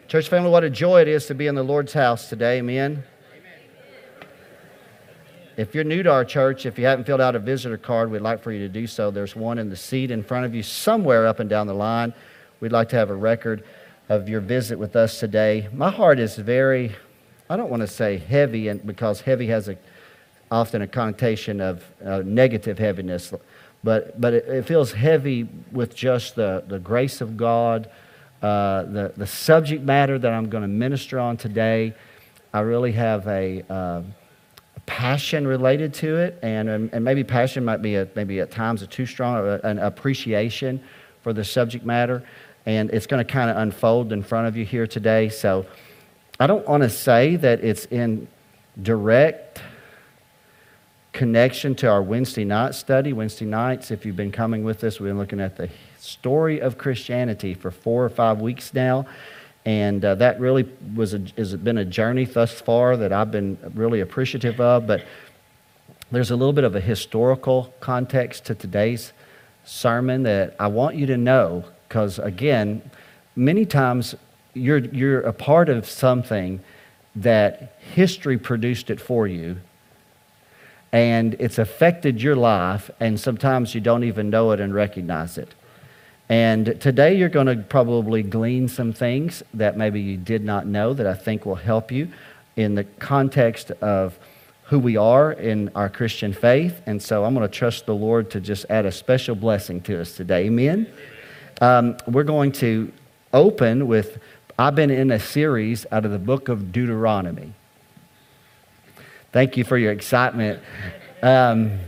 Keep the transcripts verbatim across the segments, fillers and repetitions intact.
Church family, what a joy it is to be in the Lord's house today. Amen. If you're new to our church, if you haven't filled out a visitor card, we'd like for you to do so. There's one in the seat in front of you somewhere up and down the line. We'd like to have a record of your visit with us today. My heart is very, I don't want to say heavy, and because heavy has a often a connotation of uh, negative heaviness, but but it, it feels heavy with just the, the grace of God, uh, the, the subject matter that I'm going to minister on today. I really have a... Uh, passion related to it, and um, and maybe passion might be a, maybe at times a too strong a, an appreciation for the subject matter, and it's going to kind of unfold in front of you here today. So I don't want to say that it's in direct connection to our Wednesday night study. Wednesday nights, if you've been coming with us, we've been looking at the story of Christianity for four or five weeks now. And uh, that really was a, has been a journey thus far that I've been really appreciative of. But there's a little bit of a historical context to today's sermon that I want you to know, because again, many times you're you're a part of something that history produced it for you, and it's affected your life, and sometimes you don't even know it and recognize it. And today you're going to probably glean some things that maybe you did not know that I think will help you in the context of who we are in our Christian faith. And so I'm going to trust the Lord to just add a special blessing to us today. Amen? Um, we're going to open with, I've been in a series out of the book of Deuteronomy. Thank you for your excitement. Um,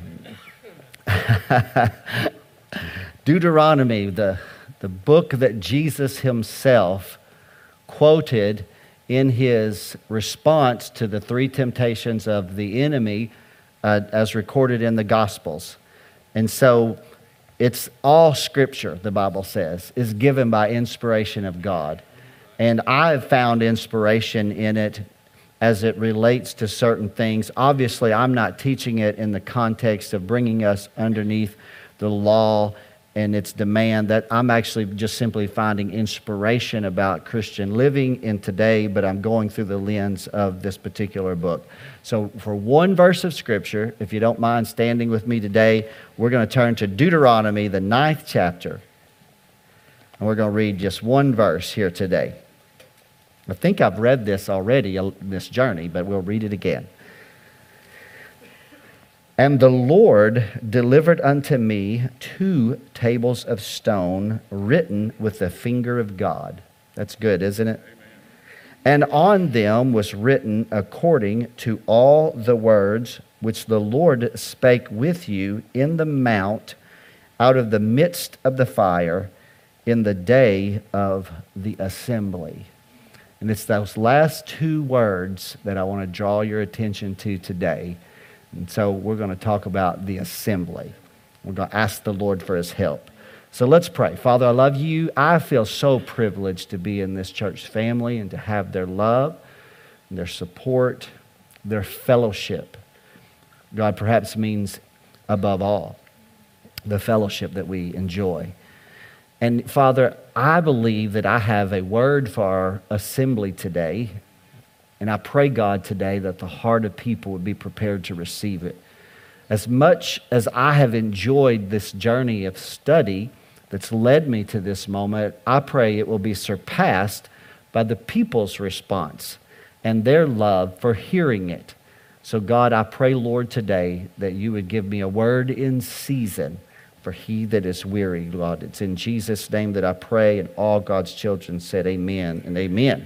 Deuteronomy, the, the book that Jesus himself quoted in his response to the three temptations of the enemy uh, as recorded in the Gospels. And so it's all Scripture, the Bible says, is given by inspiration of God. And I've found inspiration in it as it relates to certain things. Obviously, I'm not teaching it in the context of bringing us underneath the law and its demand. That I'm actually just simply finding inspiration about Christian living in today, but I'm going through the lens of this particular book. So for one verse of Scripture, if you don't mind standing with me today, we're going to turn to Deuteronomy, the ninth chapter, and we're going to read just one verse here today. I think I've read this already in this journey, but we'll read it again. And the Lord delivered unto me two tables of stone written with the finger of God. That's good, isn't it? Amen. And on them was written according to all the words which the Lord spake with you in the mount out of the midst of the fire in the day of the assembly. And it's those last two words that I want to draw your attention to today. And so we're going to talk about the assembly. We're going to ask the Lord for his help. So let's pray. Father, I love you. I feel so privileged to be in this church family and to have their love, their support, their fellowship. God perhaps means above all, the fellowship that we enjoy. And Father, I believe that I have a word for our assembly today. And I pray, God, today that the heart of people would be prepared to receive it. As much as I have enjoyed this journey of study that's led me to this moment, I pray it will be surpassed by the people's response and their love for hearing it. So God, I pray, Lord, today that you would give me a word in season for he that is weary, God. It's in Jesus' name that I pray, and all God's children said amen and amen.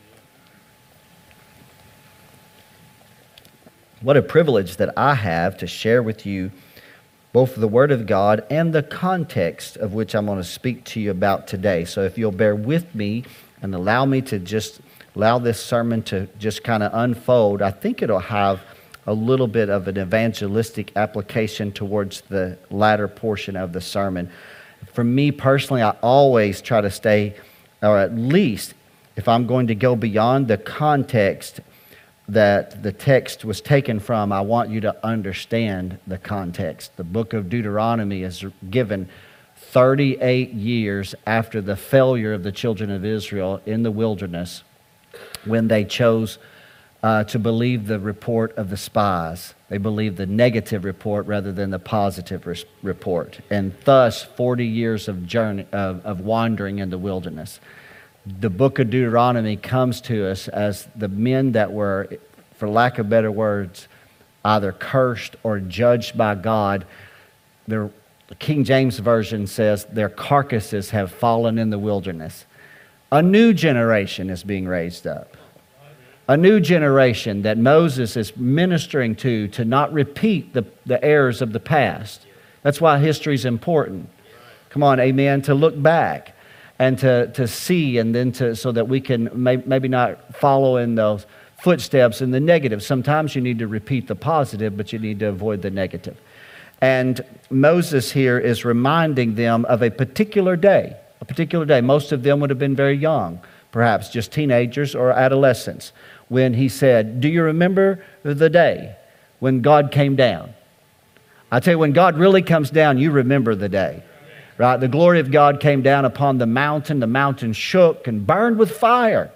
What a privilege that I have to share with you both the Word of God and the context of which I'm going to speak to you about today. So if you'll bear with me and allow me to just allow this sermon to just kind of unfold, I think it'll have a little bit of an evangelistic application towards the latter portion of the sermon. For me personally, I always try to stay, or at least if I'm going to go beyond the context that the text was taken from, I want you to understand the context. The book of Deuteronomy is given thirty-eight years after the failure of the children of Israel in the wilderness, when they chose uh, to believe the report of the spies. They believed the negative report rather than the positive res- report. And thus, forty years of journey of, of wandering in the wilderness. The book of Deuteronomy comes to us as the men that were, for lack of better words, either cursed or judged by God. Their, the King James Version says their carcasses have fallen in the wilderness. A new generation is being raised up. A new generation that Moses is ministering to, to not repeat the, the errors of the past. That's why history is important. Come on, amen, to look back and to, to see, and then to so that we can may, maybe not follow in those footsteps in the negative. Sometimes you need to repeat the positive, but you need to avoid the negative. And Moses here is reminding them of a particular day, a particular day. Most of them would have been very young, perhaps just teenagers or adolescents, when he said, do you remember the day when God came down? I tell you, when God really comes down, you remember the day, right? The glory of God came down upon the mountain. The mountain shook and burned with fire.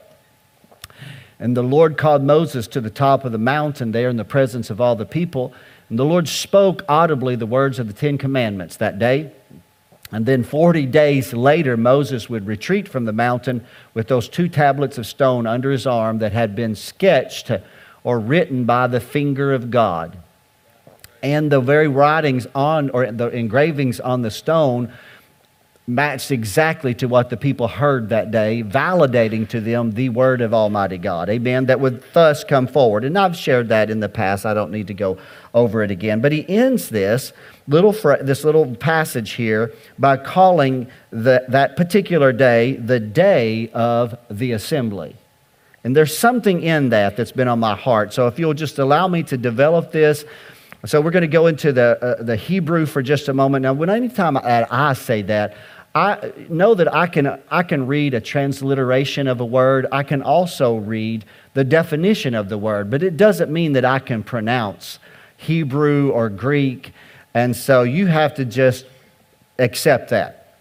And the Lord called Moses to the top of the mountain there in the presence of all the people. And the Lord spoke audibly the words of the Ten Commandments that day. And then forty days later, Moses would retreat from the mountain with those two tablets of stone under his arm that had been sketched or written by the finger of God. And the very writings on, or the engravings on the stone, matched exactly to what the people heard that day, validating to them the word of Almighty God. Amen. That would thus come forward. And I've shared that in the past. I don't need to go over it again. But he ends this little this little passage here by calling the, that particular day the day of the assembly. And there's something in that that's been on my heart. So if you'll just allow me to develop this. So we're going to go into the uh, the Hebrew for just a moment. Now, when anytime I, I say that, I know that I can I can read a transliteration of a word. I can also read the definition of the word, but it doesn't mean that I can pronounce Hebrew or Greek. And so you have to just accept that.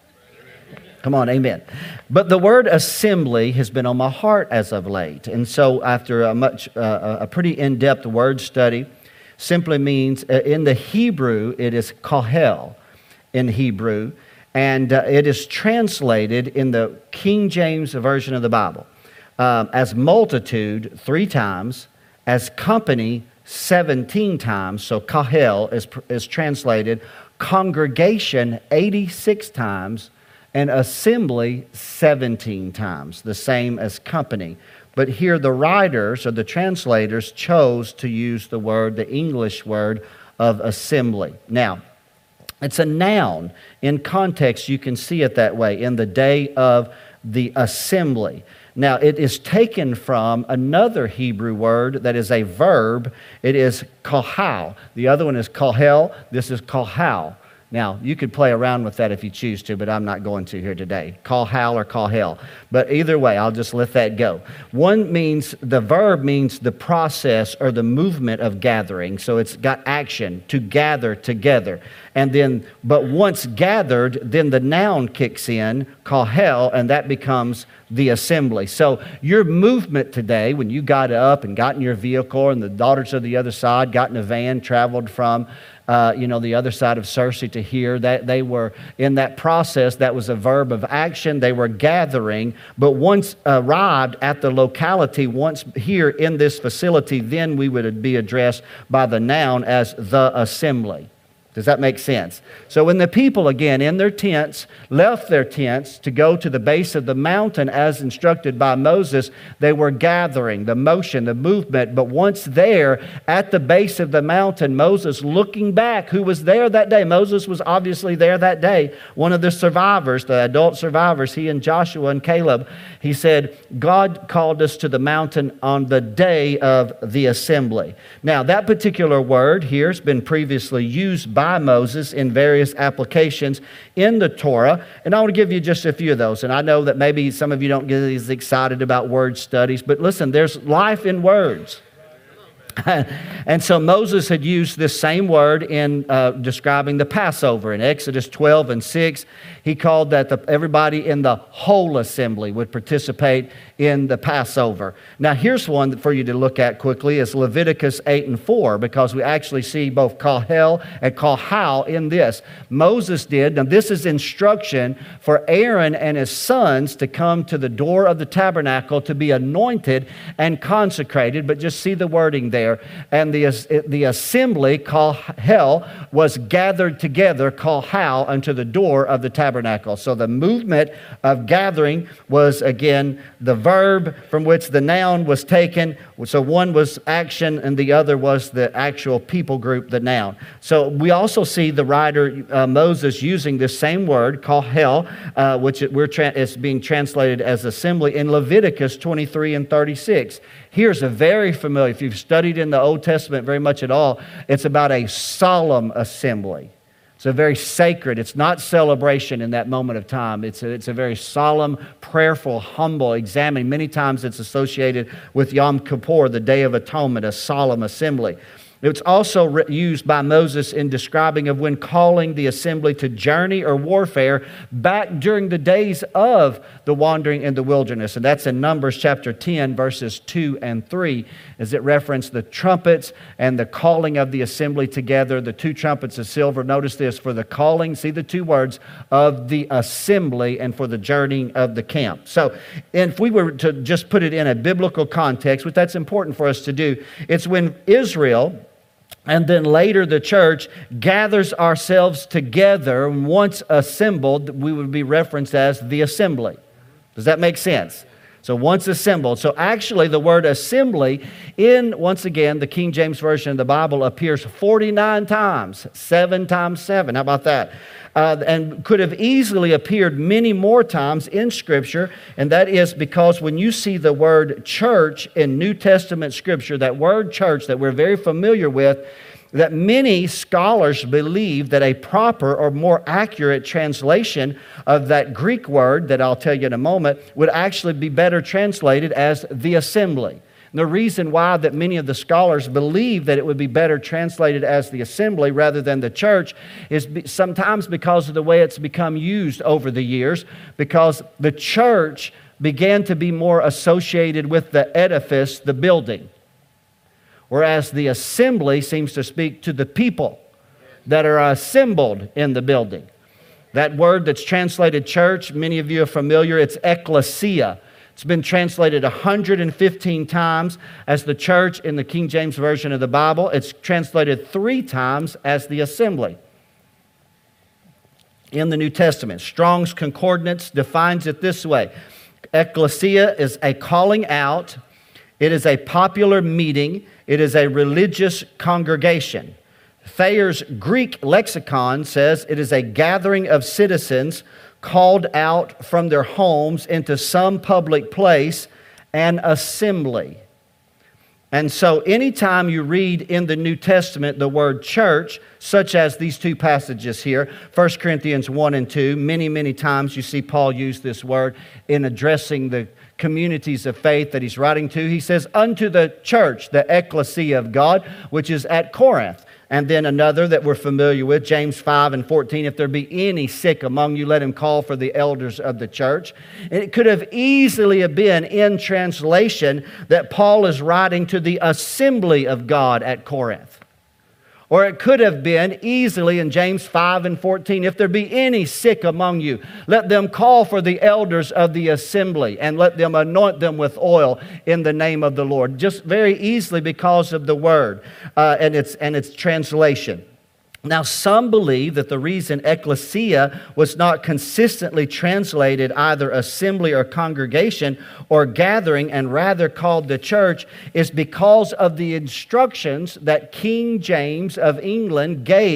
Come on, amen. But the word assembly has been on my heart as of late. And so after a much uh, a pretty in-depth word study, simply means, uh, in the Hebrew, it is kohel in Hebrew, and uh, it is translated in the King James Version of the Bible um, as multitude three times, as company seventeen times. So kohel is, is translated congregation eighty-six times, and assembly seventeen times, the same as company. But here the writers or the translators chose to use the word, the English word of assembly. Now, it's a noun. In context, you can see it that way, in the day of the assembly. Now, it is taken from another Hebrew word that is a verb. It is kohal. The other one is kohel. This is kohal. Now, you could play around with that if you choose to, but I'm not going to here today. Kohal or kohel. But either way, I'll just let that go. One means, the verb means the process or the movement of gathering. So it's got action, to gather together. And then, but once gathered, then the noun kicks in, kohel, and that becomes the assembly. So your movement today, when you got up and got in your vehicle, and the daughters of the other side got in a van, traveled from Uh, you know, the other side of Searcy to here, that they were in that process. That was a verb of action. They were gathering, but once arrived at the locality, once here in this facility, then we would be addressed by the noun as the assembly. Does that make sense? So when the people, again, in their tents, left their tents to go to the base of the mountain as instructed by Moses, they were gathering, the motion, the movement. But once there, at the base of the mountain, Moses looking back, who was there that day? Moses was obviously there that day. One of the survivors, the adult survivors, he and Joshua and Caleb, he said, God called us to the mountain on the day of the assembly. Now, that particular word here has been previously used by by Moses in various applications in the Torah. And I want to give you just a few of those. And I know that maybe some of you don't get as excited about word studies, but listen, there's life in words. And so Moses had used this same word in uh, describing the Passover. In Exodus twelve and six, he called that the, everybody in the whole assembly would participate in the Passover. Now here's one for you to look at quickly, is Leviticus eight and four, because we actually see both kahel and kahal in this. Moses did, now this is instruction for Aaron and his sons to come to the door of the tabernacle to be anointed and consecrated, but just see the wording there. And the, the assembly, kahel, was gathered together, kahal, unto the door of the tabernacle. So the movement of gathering was, again, the verb from which the noun was taken. So one was action and the other was the actual people group, the noun. So we also see the writer uh, Moses using this same word, kahel, uh, which it, we're tra- is being translated as assembly in Leviticus twenty-three and thirty-six. Here's a very familiar, if you've studied in the Old Testament very much at all, it's about a solemn assembly. It's a very sacred, it's not celebration in that moment of time. It's a, it's a very solemn, prayerful, humble examining. Many times it's associated with Yom Kippur, the Day of Atonement, a solemn assembly. It's also re- used by Moses in describing of when calling the assembly to journey or warfare back during the days of the wandering in the wilderness. And that's in Numbers chapter ten, verses two and three, as it referenced the trumpets and the calling of the assembly together, the two trumpets of silver. Notice this, for the calling, see the two words, of the assembly and for the journeying of the camp. So if we were to just put it in a biblical context, which that's important for us to do, it's when Israel, and then later the church, gathers ourselves together, and once assembled, we would be referenced as the assembly. Does that make sense? So once assembled. So actually the word assembly in, once again, the King James Version of the Bible appears forty-nine times, seven times seven. How about that? Uh, and could have easily appeared many more times in Scripture, and that is because when you see the word church in New Testament Scripture, that word church that we're very familiar with, that many scholars believe that a proper or more accurate translation of that Greek word that I'll tell you in a moment would actually be better translated as the assembly. And the reason why that many of the scholars believe that it would be better translated as the assembly rather than the church is be, sometimes because of the way it's become used over the years, because the church began to be more associated with the edifice, the building, whereas the assembly seems to speak to the people that are assembled in the building. That word that's translated church, many of you are familiar, it's ecclesia. It's been translated one hundred fifteen times as the church in the King James Version of the Bible. It's translated three times as the assembly in the New Testament. Strong's Concordance defines it this way. Ecclesia is a calling out. It is a popular meeting. It is a religious congregation. Thayer's Greek lexicon says it is a gathering of citizens called out from their homes into some public place, an assembly. And so anytime you read in the New Testament the word church, such as these two passages here, First Corinthians one and two, many, many times you see Paul use this word in addressing the communities of faith that he's writing to. He says, unto the church, the ecclesia of God, which is at Corinth. And then another that we're familiar with, James five and fourteen, if there be any sick among you, let him call for the elders of the church. And it could have easily have been in translation that Paul is writing to the assembly of God at Corinth. Or it could have been easily in James five and fourteen, if there be any sick among you, let them call for the elders of the assembly and let them anoint them with oil in the name of the Lord. Just very easily because of the word uh, and its and its translation. Now, some believe that the reason ecclesia was not consistently translated either assembly or congregation or gathering and rather called the church is because of the instructions that King James of England gave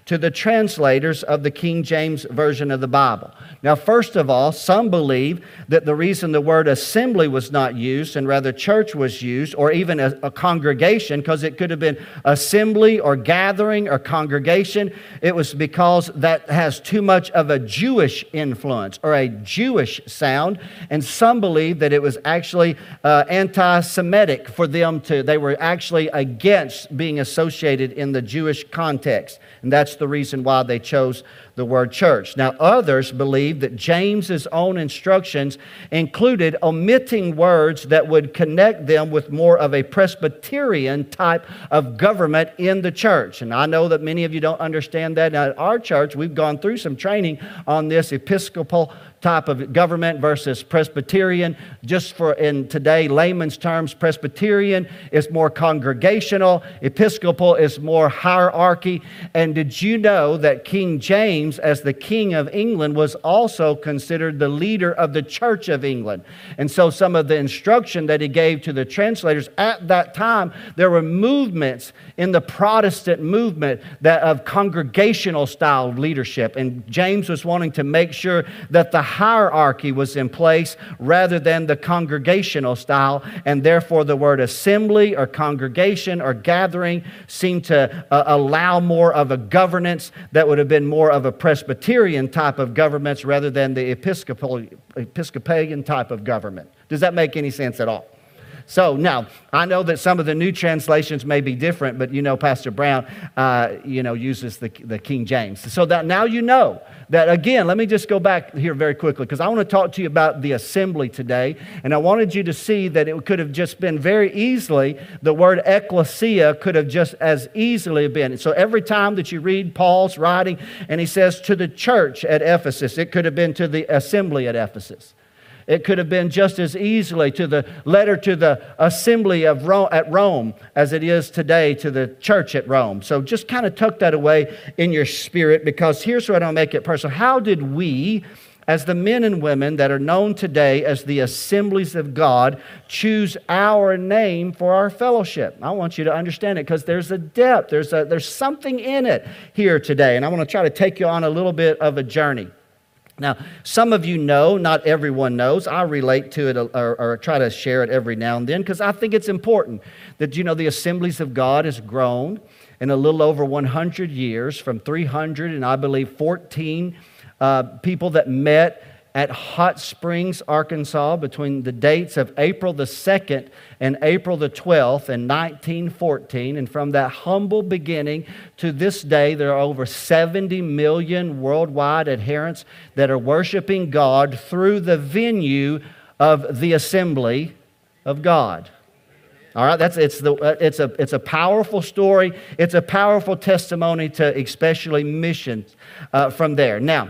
to the translators of the King James Version of the Bible. Now, first of all, some believe that the reason the word assembly was not used and rather church was used, or even a, a congregation, because it could have been assembly or gathering or congregation, it was because that has too much of a Jewish influence or a Jewish sound. And some believe that it was actually uh, anti-Semitic for them to, they were actually against being associated in the Jewish context. And that's the reason why they chose the word church. Now, others believe that James's own instructions included omitting words that would connect them with more of a Presbyterian type of government in the church. And I know that many of you don't understand that. Now, at our church, we've gone through some training on this Episcopal type of government versus Presbyterian. Just for in today layman's terms, Presbyterian is more congregational, Episcopal is more hierarchy. And did you know that King James, as the King of England, was also considered the leader of the Church of England? And so some of the instruction that he gave to the translators at that time, there were movements in the Protestant movement that of congregational style leadership. And James was wanting to make sure that the hierarchy was in place rather than the congregational style, and therefore the word assembly or congregation or gathering seemed to uh, allow more of a governance that would have been more of a Presbyterian type of governments rather than the Episcopal, Episcopalian type of government. Does that make any sense at all? So now, I know that some of the new translations may be different, but you know Pastor Brown, uh, you know, uses the, the King James. So that now you know that, again, let me just go back here very quickly, because I want to talk to you about the assembly today, and I wanted you to see that it could have just been very easily, the word ecclesia could have just as easily been. So every time that you read Paul's writing, and he says to the church at Ephesus, it could have been to the assembly at Ephesus. It could have been just as easily to the letter to the assembly of Rome, at Rome as it is today to the church at Rome. So just kind of tuck that away in your spirit, because here's what I'll make it personal. How did we, as the men and women that are known today as the assemblies of God, choose our name for our fellowship? I want you to understand it, because there's a depth, there's a, there's something in it here today. And I want to try to take you on a little bit of a journey. Now, some of you know, not everyone knows. I relate to it or, or try to share it every now and then, because I think it's important that, you know, the Assemblies of God has grown in a little over one hundred years, from three hundred and I believe fourteen uh, people that met at Hot Springs, Arkansas, between the dates of April the second and April the twelfth in nineteen fourteen. And from that humble beginning to this day, there are over seventy million worldwide adherents that are worshiping God through the venue of the Assembly of God. All right, that's it's the it's a it's a powerful story. It's a powerful testimony to especially missions uh, from there. Now,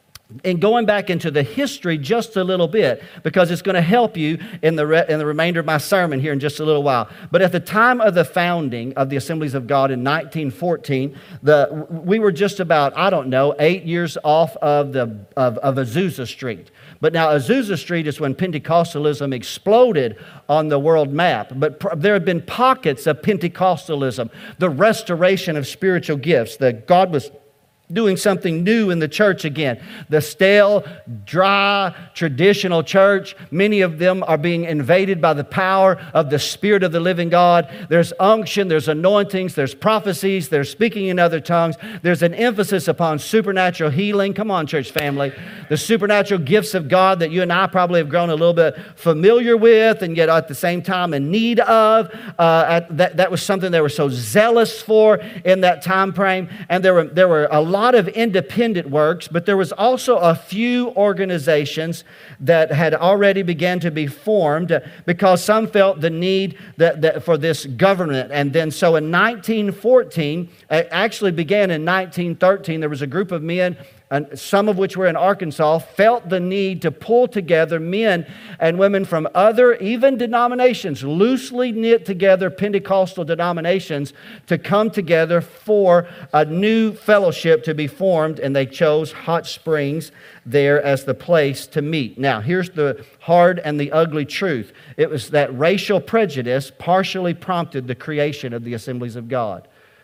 and going back into the history just a little bit, because it's going to help you in the re- in the remainder of my sermon here in just a little while. But at the time of the founding of the Assemblies of God in nineteen fourteen, the we were just about, I don't know, eight years off of the of, of Azusa Street. But now Azusa Street is when Pentecostalism exploded on the world map. But pr- there have been pockets of Pentecostalism, the restoration of spiritual gifts, that God was doing something new in the church again. The stale, dry, traditional church, many of them are being invaded by the power of the Spirit of the living God. There's unction, there's anointings, there's prophecies, there's speaking in other tongues. There's an emphasis upon supernatural healing. Come on, church family. The supernatural gifts of God that you and I probably have grown a little bit familiar with, and yet at the same time in need of. Uh, at, that, that was something they were so zealous for in that time frame. And there were, there were a lot lot of independent works, but there was also a few organizations that had already began to be formed, because some felt the need that, that for this government. And then so in nineteen fourteen, it actually began in nineteen thirteen, there was a group of men, and some of which were in Arkansas, felt the need to pull together men and women from other, even denominations, loosely knit together Pentecostal denominations, to come together for a new fellowship to be formed, and they chose Hot Springs there as the place to meet. Now, here's the hard and the ugly truth. It was that racial prejudice partially prompted the creation of the Assemblies of God.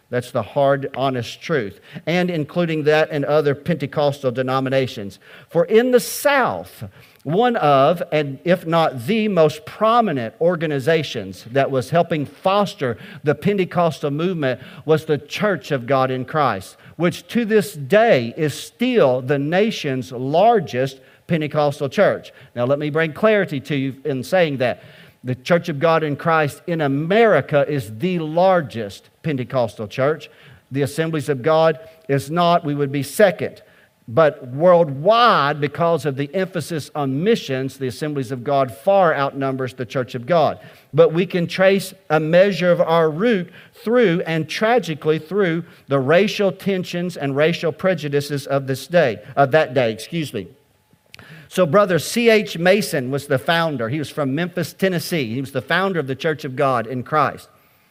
That's the hard, honest truth. And including that in other Pentecostal denominations. For in the South, one of, and if not the most prominent organizations that was helping foster the Pentecostal movement was the Church of God in Christ, which to this day is still the nation's largest Pentecostal church. Now let me bring clarity to you in saying that. The Church of God in Christ in America is the largest Pentecostal church. The Assemblies of God is not. We would be second. But worldwide, because of the emphasis on missions, the Assemblies of God far outnumbers the Church of God. But we can trace a measure of our root through, and tragically through, the racial tensions and racial prejudices of this day, of that day, excuse me. So Brother C H Mason was the founder. He was from Memphis, Tennessee. He was the founder of the Church of God in Christ.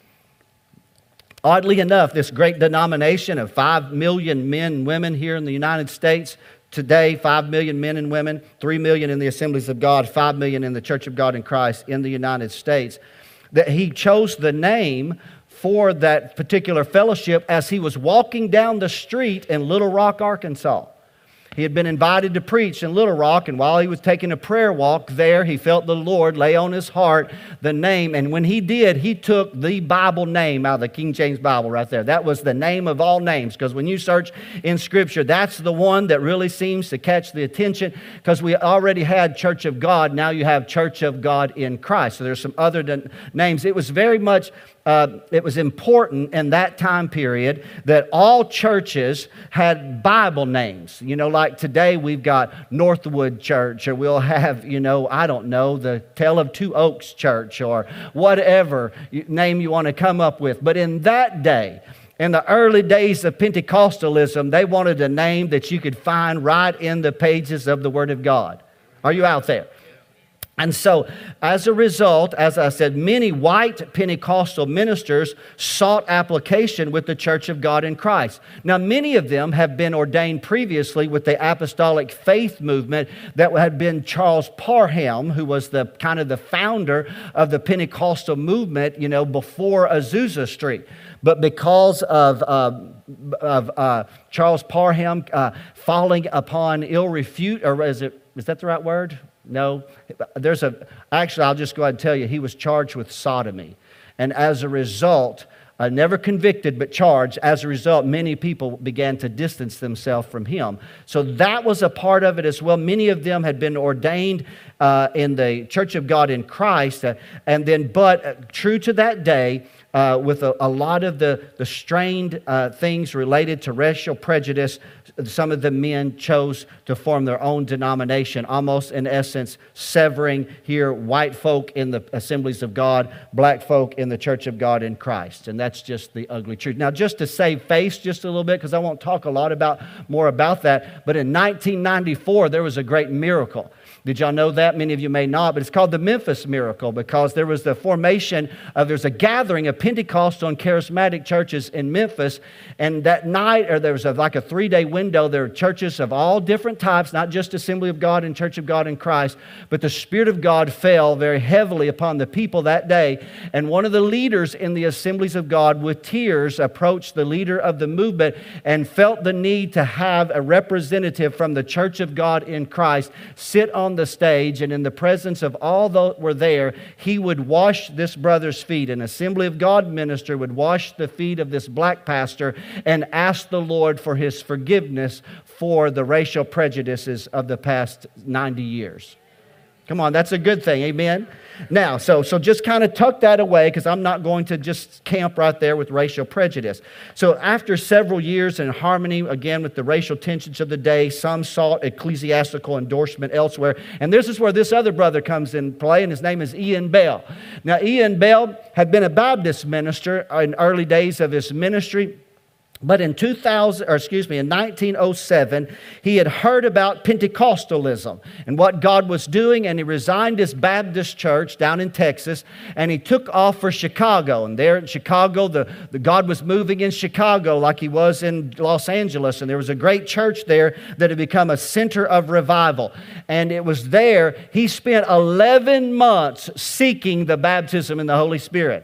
Oddly enough, this great denomination of five million men and women here in the United States today, five million men and women, three million in the Assemblies of God, five million in the Church of God in Christ in the United States, that he chose the name for that particular fellowship as he was walking down the street in Little Rock, Arkansas. He had been invited to preach in Little Rock, and while he was taking a prayer walk there, he felt the Lord lay on his heart the name. And when he did, he took the Bible name out of the King James Bible right there. That was the name of all names, because when you search in Scripture, that's the one that really seems to catch the attention, because we already had Church of God. Now you have Church of God in Christ. So there's some other names. It was very much... Uh, it was important in that time period that all churches had Bible names. You know, like today we've got Northwood Church, or we'll have, you know, I don't know, the Tale of Two Oaks Church, or whatever name you want to come up with. But in that day, in the early days of Pentecostalism, they wanted a name that you could find right in the pages of the Word of God. Are you out there? And so, as a result, as I said, many white Pentecostal ministers sought application with the Church of God in Christ. Now, many of them have been ordained previously with the apostolic faith movement that had been Charles Parham, who was the kind of the founder of the Pentecostal movement, you know, before Azusa Street. But because of, uh, of uh, Charles Parham uh, falling upon ill repute, or is it is that the right word? No, there's a, actually, I'll just go ahead and tell you, he was charged with sodomy. And as a result, uh, never convicted, but charged, as a result, many people began to distance themselves from him. So that was a part of it as well. Many of them had been ordained uh, in the Church of God in Christ. Uh, and then, but uh, true to that day, Uh, with a, a lot of the, the strained uh, things related to racial prejudice, some of the men chose to form their own denomination, almost in essence severing here white folk in the Assemblies of God, black folk in the Church of God in Christ. And that's just the ugly truth. Now, just to save face just a little bit, because I won't talk a lot about more about that, but in nineteen ninety-four, there was a great miracle. Did y'all know that? Many of you may not, but it's called the Memphis Miracle, because there was the formation of, there's a gathering of Pentecostal and charismatic churches in Memphis, and that night, or there was a, like a three-day window, there were churches of all different types, not just Assembly of God and Church of God in Christ, but the Spirit of God fell very heavily upon the people that day, and one of the leaders in the Assemblies of God, with tears, approached the leader of the movement and felt the need to have a representative from the Church of God in Christ sit on the stage, and in the presence of all that were there, he would wash this brother's feet. An Assembly of God minister would wash the feet of this black pastor and ask the Lord for his forgiveness for the racial prejudices of the past ninety years. Come on, that's a good thing, amen? Now, so, so just kind of tuck that away, because I'm not going to just camp right there with racial prejudice. So after several years in harmony, again, with the racial tensions of the day, some sought ecclesiastical endorsement elsewhere. And this is where this other brother comes in play, and his name is Ian Bell. Now, Ian Bell had been a Baptist minister in early days of his ministry. But in two thousand, or excuse me, in nineteen oh seven, he had heard about Pentecostalism and what God was doing, and he resigned his Baptist church down in Texas, and he took off for Chicago. And there in Chicago, the, the God was moving in Chicago like he was in Los Angeles, and there was a great church there that had become a center of revival. And it was there he spent eleven months seeking the baptism in the Holy Spirit.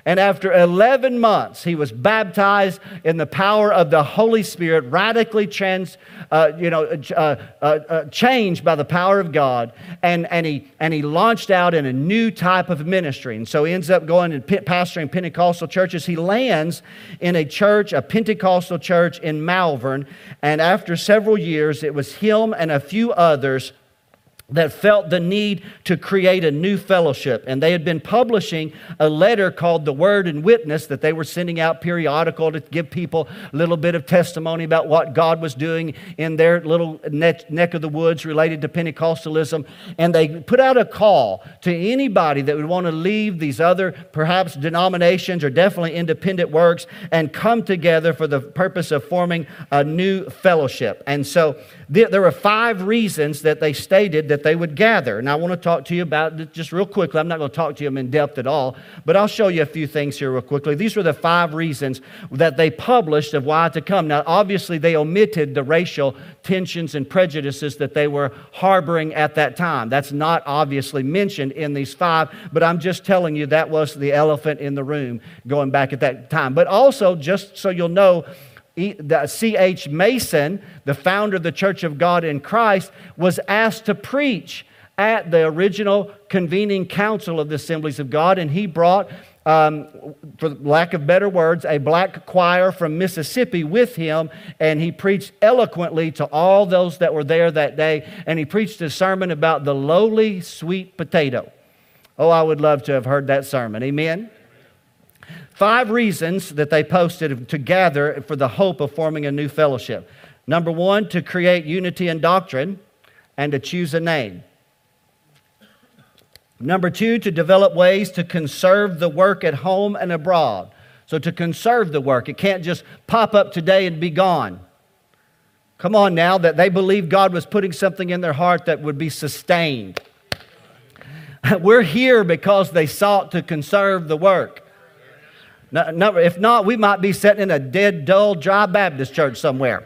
And after eleven months, he was baptized in the power of the Holy Spirit, radically trans, uh, you know, uh, uh, uh, changed by the power of God. And, and, he, and he launched out in a new type of ministry. And so he ends up going and pastoring Pentecostal churches. He lands in a church, a Pentecostal church in Malvern. And after several years, it was him and a few others that felt the need to create a new fellowship. And they had been publishing a letter called The Word and Witness that they were sending out periodical to give people a little bit of testimony about what God was doing in their little neck, neck of the woods related to Pentecostalism. And they put out a call to anybody that would want to leave these other perhaps denominations or definitely independent works and come together for the purpose of forming a new fellowship. And so there were five reasons that they stated that they would gather. And I want to talk to you about it just real quickly. I'm not going to talk to you in depth at all, but I'll show you a few things here real quickly. These were the five reasons that they published of why to come. Now, obviously, they omitted the racial tensions and prejudices that they were harboring at that time. That's not obviously mentioned in these five, but I'm just telling you that was the elephant in the room going back at that time. But also, just so you'll know, C H Mason, the founder of the Church of God in Christ, was asked to preach at the original convening council of the Assemblies of God, and he brought, um, for lack of better words, a black choir from Mississippi with him, and he preached eloquently to all those that were there that day, and he preached a sermon about the lowly sweet potato. Oh, I would love to have heard that sermon. Amen? Five reasons that they posted to gather for the hope of forming a new fellowship. Number one, to create unity in doctrine and to choose a name. Number two, to develop ways to conserve the work at home and abroad. So to conserve the work, it can't just pop up today and be gone. Come on now, that they believed God was putting something in their heart that would be sustained. We're here because they sought to conserve the work. No, no, if not, we might be sitting in a dead, dull, dry Baptist church somewhere.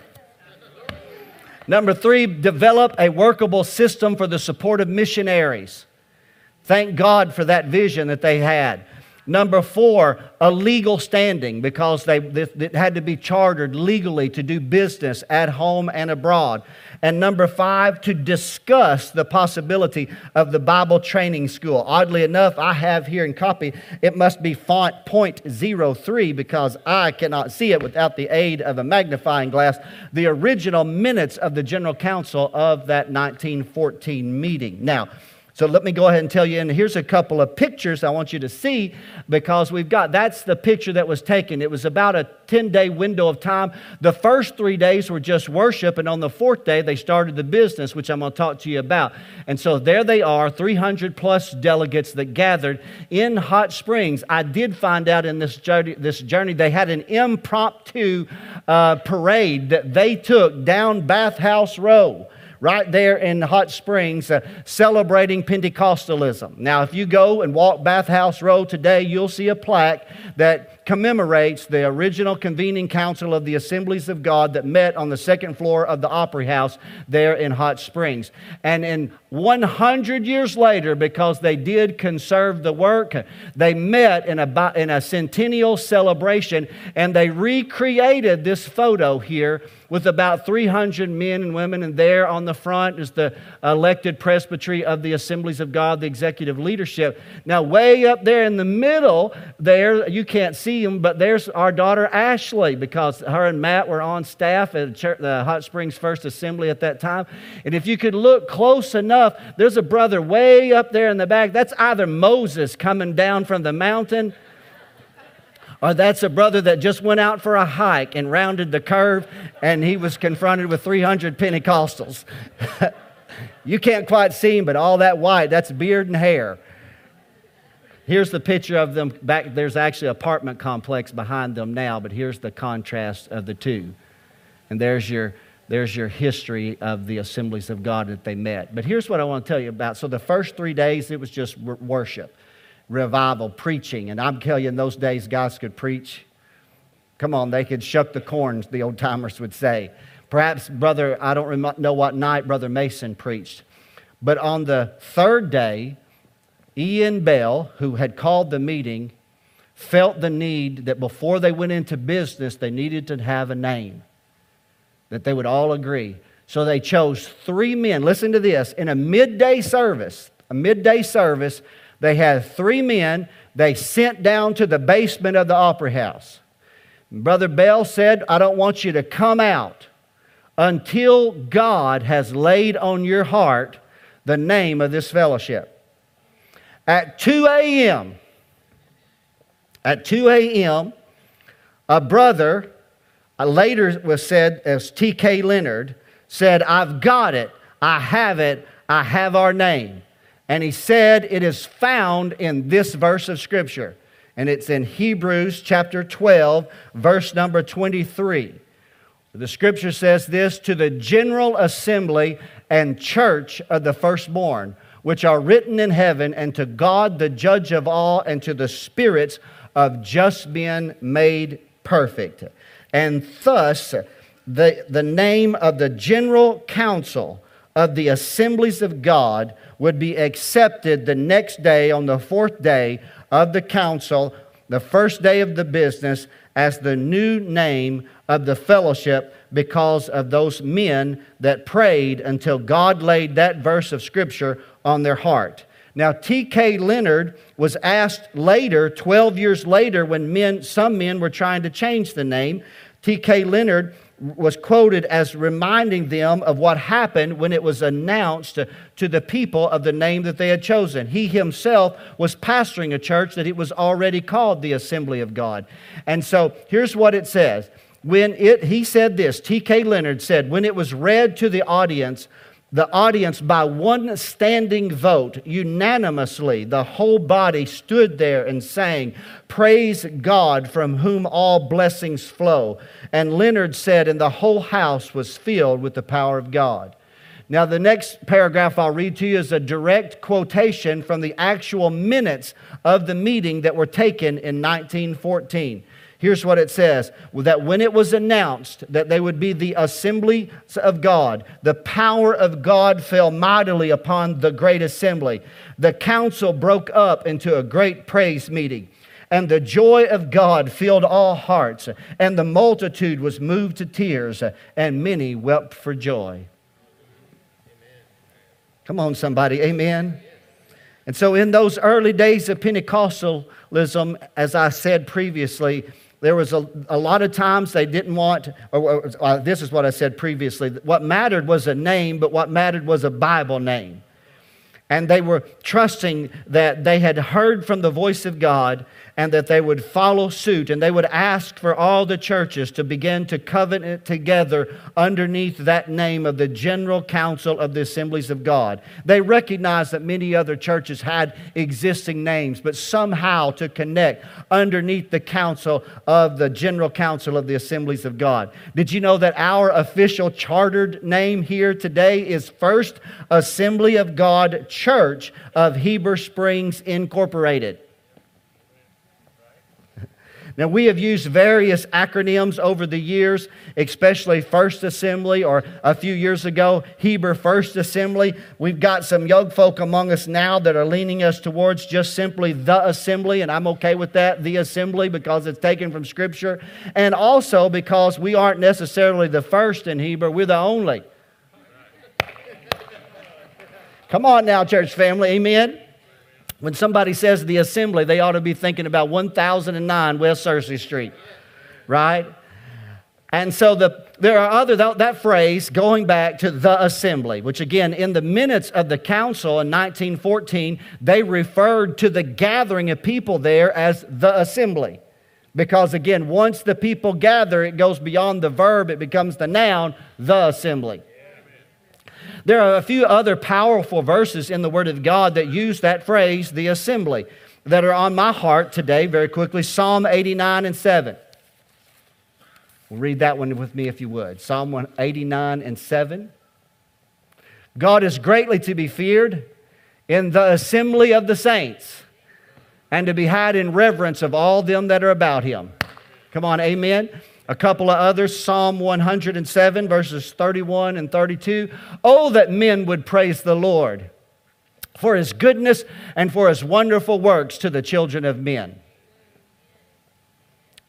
Number three, develop a workable system for the support of missionaries. Thank God for that vision that they had. Number four, a legal standing, because they it had to be chartered legally to do business at home and abroad. And number five, to discuss the possibility of the Bible training school. Oddly enough, I have here in copy, it must be font point zero three because I cannot see it without the aid of a magnifying glass, the original minutes of the General Council of that nineteen fourteen meeting. Now, so let me go ahead and tell you, and here's a couple of pictures I want you to see, because we've got, that's the picture that was taken. It was about a ten-day window of time. The first three days were just worship, and on the fourth day, they started the business, which I'm going to talk to you about. And so there they are, three hundred plus delegates that gathered in Hot Springs. I did find out in this journey, this journey they had an impromptu uh, parade that they took down Bathhouse Row, right there in Hot Springs, uh, celebrating Pentecostalism. Now, if you go and walk Bathhouse Row today, you'll see a plaque that commemorates the original convening council of the Assemblies of God that met on the second floor of the Opry House there in Hot Springs. And in one hundred years later, because they did conserve the work, they met in a, in a centennial celebration, and they recreated this photo here with about three hundred men and women, and there on the front is the elected presbytery of the Assemblies of God, the executive leadership. Now, way up there in the middle there, you can't see them, but there's our daughter Ashley, because her and Matt were on staff at the Hot Springs First Assembly at that time. And if you could look close enough, there's a brother way up there in the back. That's either Moses coming down from the mountain, or that's a brother that just went out for a hike and rounded the curve, and he was confronted with three hundred Pentecostals. You can't quite see him, but all that white, that's beard and hair. Here's the picture of them back. There's actually an apartment complex behind them now, but here's the contrast of the two. And there's your, there's your history of the Assemblies of God that they met. But here's what I want to tell you about. So the first three days, it was just worship, revival, preaching. And I'm telling you, in those days, guys could preach. Come on, they could shuck the corns, the old timers would say. Perhaps, brother, I don't rem- know what night Brother Mason preached. But on the third day, Ian Bell, who had called the meeting, felt the need that before they went into business, they needed to have a name that they would all agree. So they chose three men. Listen to this. In a midday service, a midday service, they had three men they sent down to the basement of the Opry House. Brother Bell said, I don't want you to come out until God has laid on your heart the name of this fellowship. At two a.m., at two a.m., a brother, uh, later was said as T K Leonard, said, I've got it, I have it, I have our name. And he said it is found in this verse of Scripture. And it's in Hebrews chapter twelve, verse number twenty-three. The Scripture says this, to the general assembly and church of the firstborn, which are written in heaven, and to God the judge of all, and to the spirits of just men made perfect. And thus, the, the name of the general council of the assemblies of God would be accepted the next day on the fourth day of the council, the first day of the business, as the new name of the fellowship because of those men that prayed until God laid that verse of Scripture on their heart. Now, T K Leonard was asked later, twelve years later, when men, some men were trying to change the name. T K Leonard was quoted as reminding them of what happened when it was announced to, to the people of the name that they had chosen. He himself was pastoring a church that it was already called the Assembly of God. And so here's what it says. When it, he said this, T K Leonard said, when it was read to the audience, the audience by one standing vote, unanimously, the whole body stood there and sang, praise God from whom all blessings flow. And Leonard said, and the whole house was filled with the power of God. Now the next paragraph I'll read to you is a direct quotation from the actual minutes of the meeting that were taken in nineteen fourteen. Here's what it says, that when it was announced that they would be the assembly of God, the power of God fell mightily upon the great assembly. The council broke up into a great praise meeting, and the joy of God filled all hearts, and the multitude was moved to tears, and many wept for joy. Amen. Come on, somebody, amen. And so in those early days of Pentecostalism, as I said previously, there was a, a lot of times they didn't want, or, or uh, this is what I said previously, what mattered was a name, but what mattered was a Bible name. And they were trusting that they had heard from the voice of God and that they would follow suit. And they would ask for all the churches to begin to covenant together underneath that name of the General Council of the Assemblies of God. They recognized that many other churches had existing names, but somehow to connect underneath the council of the General Council of the Assemblies of God. Did you know that our official chartered name here today is First Assembly of God Church of Heber Springs Incorporated? Now, we have used various acronyms over the years, especially First Assembly, or a few years ago, Heber First Assembly. We've got some young folk among us now that are leaning us towards just simply the Assembly, and I'm okay with that, the Assembly, because it's taken from Scripture, and also because we aren't necessarily the first in Heber, we're the only. Come on now, church family, amen? When somebody says the Assembly, they ought to be thinking about one thousand nine West Searcy Street, right? And so the, there are other, that, that phrase going back to the Assembly, which again, in the minutes of the council in nineteen fourteen, they referred to the gathering of people there as the Assembly. Because again, once the people gather, it goes beyond the verb, it becomes the noun, the Assembly. There are a few other powerful verses in the Word of God that use that phrase, the assembly, that are on my heart today very quickly. Psalm eighty-nine and seven. We'll read that one with me if you would. Psalm eighty-nine and seven. God is greatly to be feared in the assembly of the saints, and to be had in reverence of all them that are about Him. Come on, amen. A couple of others, Psalm one hundred seven, verses thirty-one and thirty-two. Oh, that men would praise the Lord for His goodness and for His wonderful works to the children of men.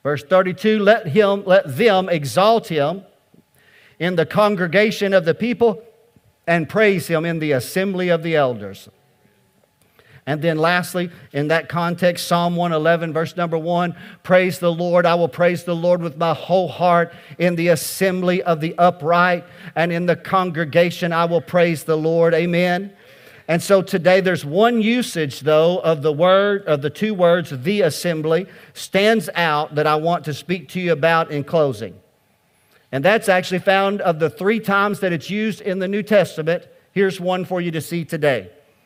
Verse thirty-two, let him, let them exalt him in the congregation of the people and praise him in the assembly of the elders. And then lastly, in that context, Psalm one eleven, verse number one, praise the Lord. I will praise the Lord with my whole heart in the assembly of the upright, and in the congregation I will praise the Lord. Amen. And so today there's one usage, though, of the word, of the two words, the assembly, stands out that I want to speak to you about in closing. And that's actually found of the three times that it's used in the New Testament. Here's one for you to see today.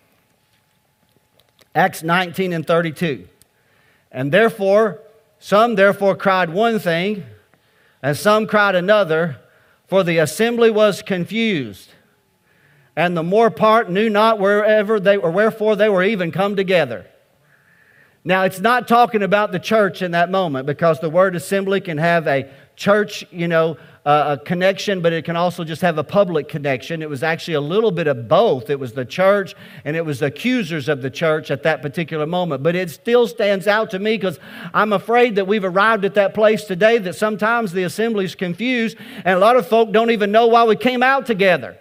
Acts nineteen and thirty-two. And therefore, some therefore cried one thing, and some cried another, for the assembly was confused. And the more part knew not wherever they or wherefore they were even come together. Now, it's not talking about the church in that moment, because the word assembly can have a church, you know, uh, a connection, but it can also just have a public connection. It was actually a little bit of both. It was the church and it was the accusers of the church at that particular moment. But it still stands out to me, because I'm afraid that we've arrived at that place today that sometimes the assembly is confused, and a lot of folk don't even know why we came out together.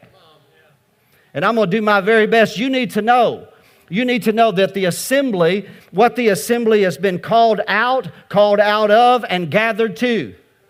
And I'm going to do my very best. You need to know. You need to know that the assembly, what the assembly has been called out, called out of, and gathered to.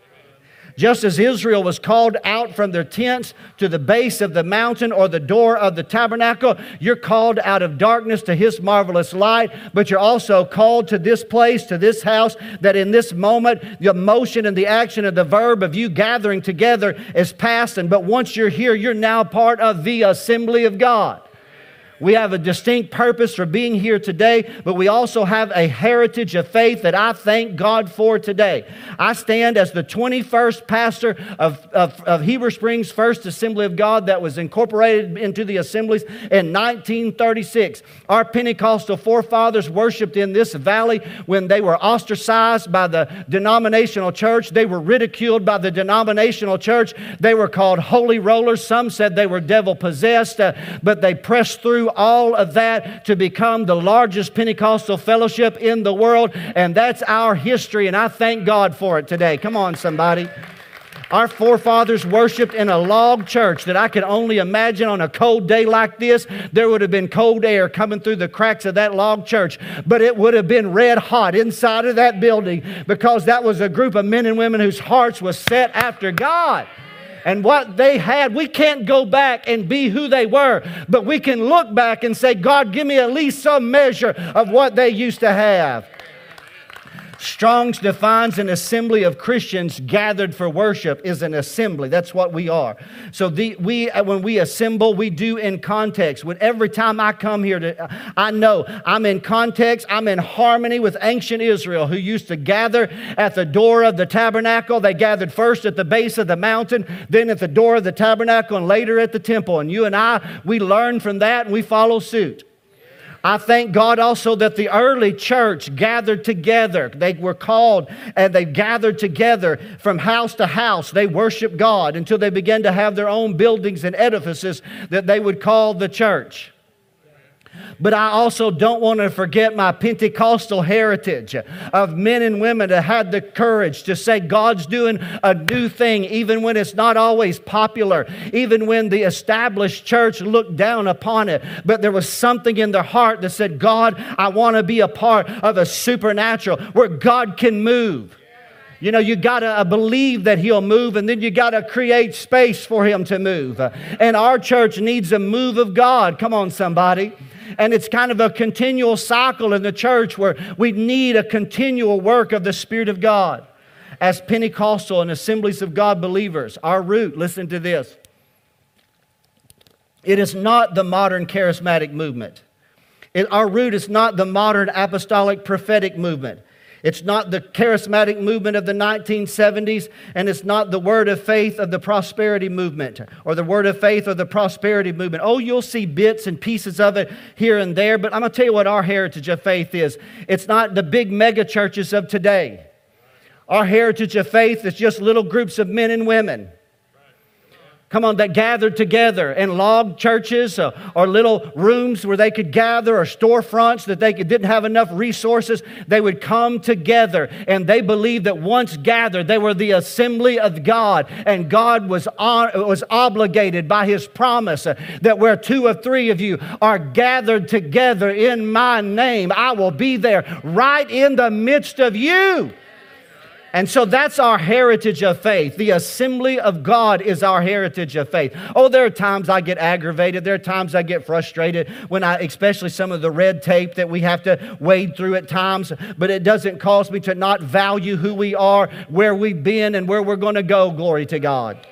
Just as Israel was called out from their tents to the base of the mountain or the door of the tabernacle, you're called out of darkness to His marvelous light, but you're also called to this place, to this house, that in this moment, the motion and the action of the verb of you gathering together is past, and but once you're here, you're now part of the assembly of God. We have a distinct purpose for being here today, but we also have a heritage of faith that I thank God for today. I stand as the twenty-first pastor of, of, of Heber Springs First Assembly of God that was incorporated into the assemblies in nineteen thirty-six. Our Pentecostal forefathers worshiped in this valley when they were ostracized by the denominational church. They were ridiculed by the denominational church. They were called holy rollers. Some said they were devil-possessed, uh, but they pressed through all of that to become the largest Pentecostal fellowship in the world, and that's our history, and I thank God for it today. Come on, somebody. Our forefathers worshiped in a log church that I could only imagine on a cold day like this, there would have been cold air coming through the cracks of that log church, but it would have been red hot inside of that building, because that was a group of men and women whose hearts was set after God. And what they had, we can't go back and be who they were, but we can look back and say, God, give me at least some measure of what they used to have. Strong's defines an assembly of Christians gathered for worship is an assembly. That's what we are. So the, we, when we assemble, we do in context. When every time I come here, to, I know I'm in context. I'm in harmony with ancient Israel, who used to gather at the door of the tabernacle. They gathered first at the base of the mountain, then at the door of the tabernacle, and later at the temple. And you and I, we learn from that and we follow suit. I thank God also that the early church gathered together. They were called and they gathered together from house to house. They worshiped God until they began to have their own buildings and edifices that they would call the church. But I also don't want to forget my Pentecostal heritage of men and women that had the courage to say God's doing a new thing, even when it's not always popular, even when the established church looked down upon it. But there was something in their heart that said, God, I want to be a part of a supernatural where God can move. You know, you got to believe that He'll move, and then you got to create space for Him to move. And our church needs a move of God. Come on, somebody. And it's kind of a continual cycle in the church where we need a continual work of the Spirit of God. As Pentecostal and Assemblies of God believers, our root, listen to this. It is not the modern charismatic movement. It, our root is not the modern apostolic prophetic movement. It's not the charismatic movement of the nineteen seventies, and it's not the word of faith of the prosperity movement or the word of faith of the prosperity movement. Oh, you'll see bits and pieces of it here and there, but I'm going to tell you what our heritage of faith is. It's not the big mega churches of today. Our heritage of faith is just little groups of men and women come on, that gathered together in log churches uh, or little rooms where they could gather, or storefronts that they could, didn't have enough resources. They would come together, and they believed that once gathered, they were the assembly of God, and God was on, was obligated by His promise uh, that where two or three of you are gathered together in my name, I will be there right in the midst of you. And so that's our heritage of faith. The assembly of God is our heritage of faith. Oh, there are times I get aggravated. There are times I get frustrated when I, especially some of the red tape that we have to wade through at times. But it doesn't cause me to not value who we are, where we've been, and where we're going to go. Glory to God.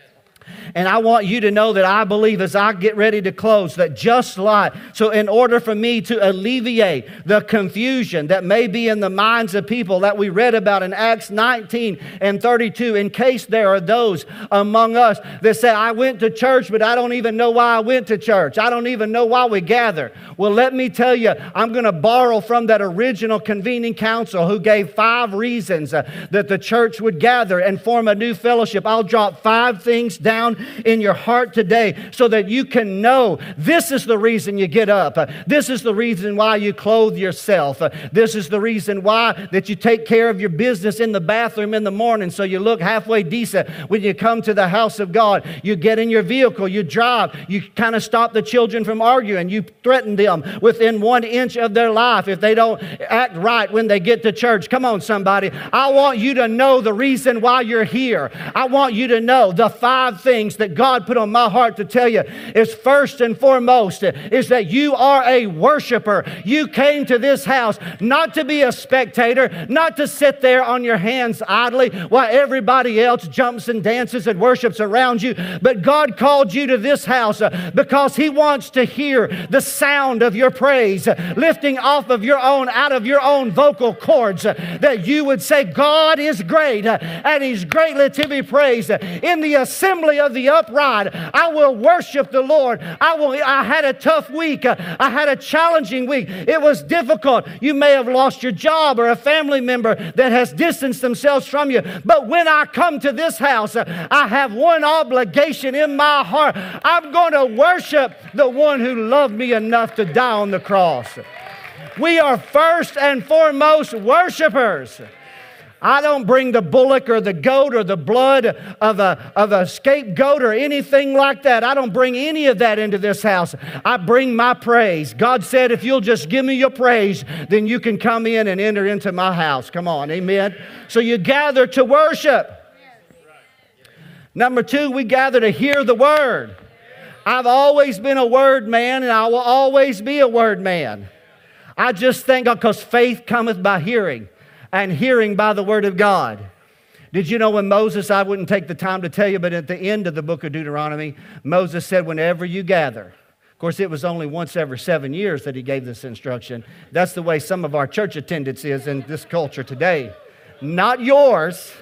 And I want you to know that I believe, as I get ready to close, that just like, so in order for me to alleviate the confusion that may be in the minds of people that we read about in Acts nineteen and thirty-two, in case there are those among us that say, I went to church, but I don't even know why I went to church. I don't even know why we gather. Well, let me tell you, I'm going to borrow from that original convening council who gave five reasons uh, that the church would gather and form a new fellowship. I'll drop five things down in your heart today so that you can know this is the reason you get up. Uh, this is the reason why you clothe yourself. Uh, this is the reason why that you take care of your business in the bathroom in the morning so you look halfway decent when you come to the house of God. You get in your vehicle, you drive, you kind of stop the children from arguing. You threaten them within one inch of their life if they don't act right when they get to church. Come on, somebody. I want you to know the reason why you're here. I want you to know the five things that God put on my heart to tell you is first and foremost is that you are a worshiper. You came to this house not to be a spectator, not to sit there on your hands idly while everybody else jumps and dances and worships around you, but God called you to this house because He wants to hear the sound of your praise lifting off of your own, out of your own vocal cords, that you would say, God is great and He's greatly to be praised. In the assembly of the upright, I will worship the Lord. I will. I had a tough week. I had a challenging week. It was difficult. You may have lost your job or a family member that has distanced themselves from you. But when I come to this house, I have one obligation in my heart. I'm going to worship the one who loved me enough to die on the cross. We are first and foremost worshipers. I don't bring the bullock or the goat or the blood of a, of a scapegoat or anything like that. I don't bring any of that into this house. I bring my praise. God said, if you'll just give me your praise, then you can come in and enter into my house. Come on, amen. So you gather to worship. Number two, we gather to hear the word. I've always been a word man, and I will always be a word man. I just thank God, because faith cometh by hearing, and hearing by the word of God. Did you know when Moses, I wouldn't take the time to tell you, but at the end of the book of Deuteronomy, Moses said, whenever you gather. Of course, it was only once every seven years that he gave this instruction. That's the way some of our church attendance is in this culture today. Not yours.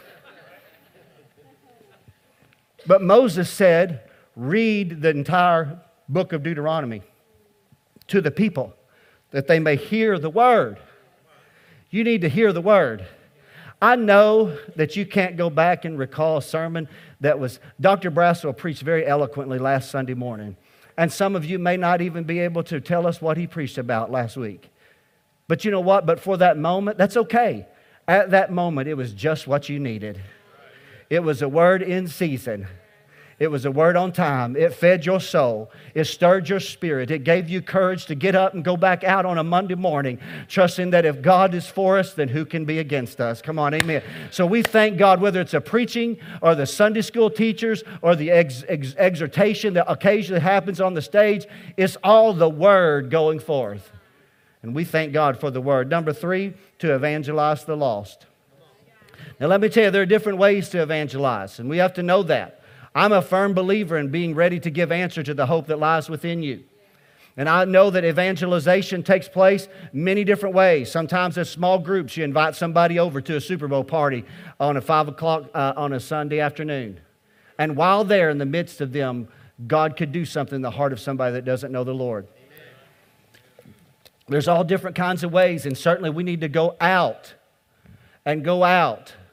But Moses said, read the entire book of Deuteronomy to the people, that they may hear the word. You need to hear the word. I know that you can't go back and recall a sermon that was, Doctor Brassel preached very eloquently last Sunday morning. And some of you may not even be able to tell us what he preached about last week. But you know what? But for that moment, that's okay. At that moment, it was just what you needed. It was a word in season. It was a word on time. It fed your soul. It stirred your spirit. It gave you courage to get up and go back out on a Monday morning, trusting that if God is for us, then who can be against us? Come on, amen. So we thank God, whether it's a preaching or the Sunday school teachers or the ex- ex- exhortation that occasionally happens on the stage, it's all the word going forth. And we thank God for the word. Number three, to evangelize the lost. Now let me tell you, there are different ways to evangelize, and we have to know that. I'm a firm believer in being ready to give answer to the hope that lies within you. And I know that evangelization takes place many different ways. Sometimes as small groups, you invite somebody over to a Super Bowl party on a five o'clock uh, on a Sunday afternoon. And while there in the midst of them, God could do something in the heart of somebody that doesn't know the Lord. There's all different kinds of ways, and certainly we need to go out and go out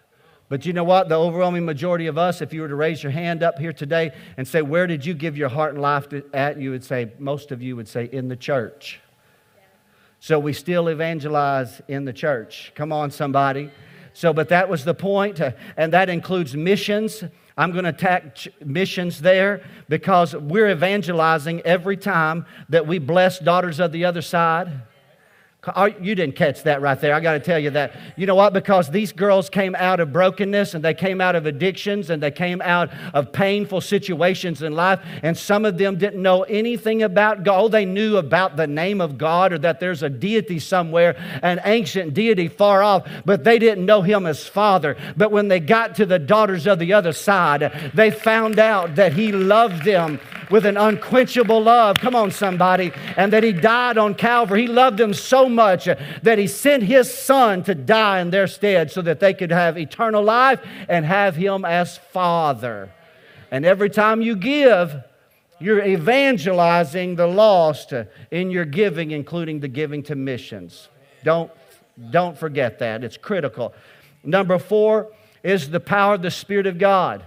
But you know what? The overwhelming majority of us, if you were to raise your hand up here today and say, where did you give your heart and life to, at? You would say, most of you would say, in the church. So we still evangelize in the church. Come on, somebody. So, but that was the point, uh, and that includes missions. I'm going to attack ch- missions there because we're evangelizing every time that we bless daughters of the other side. Oh, you didn't catch that right there. I got to tell you that. You know what? Because these girls came out of brokenness and they came out of addictions and they came out of painful situations in life. And some of them didn't know anything about God. Oh, they knew about the name of God or that there's a deity somewhere, an ancient deity far off, but they didn't know Him as Father. But when they got to the daughters of the other side, they found out that He loved them with an unquenchable love. Come on, somebody. And that He died on Calvary. He loved them so much that He sent His Son to die in their stead so that they could have eternal life and have Him as Father. And every time you give, you're evangelizing the lost in your giving, including the giving to missions. Don't, don't forget that. It's critical. Number four is the power of the Spirit of God.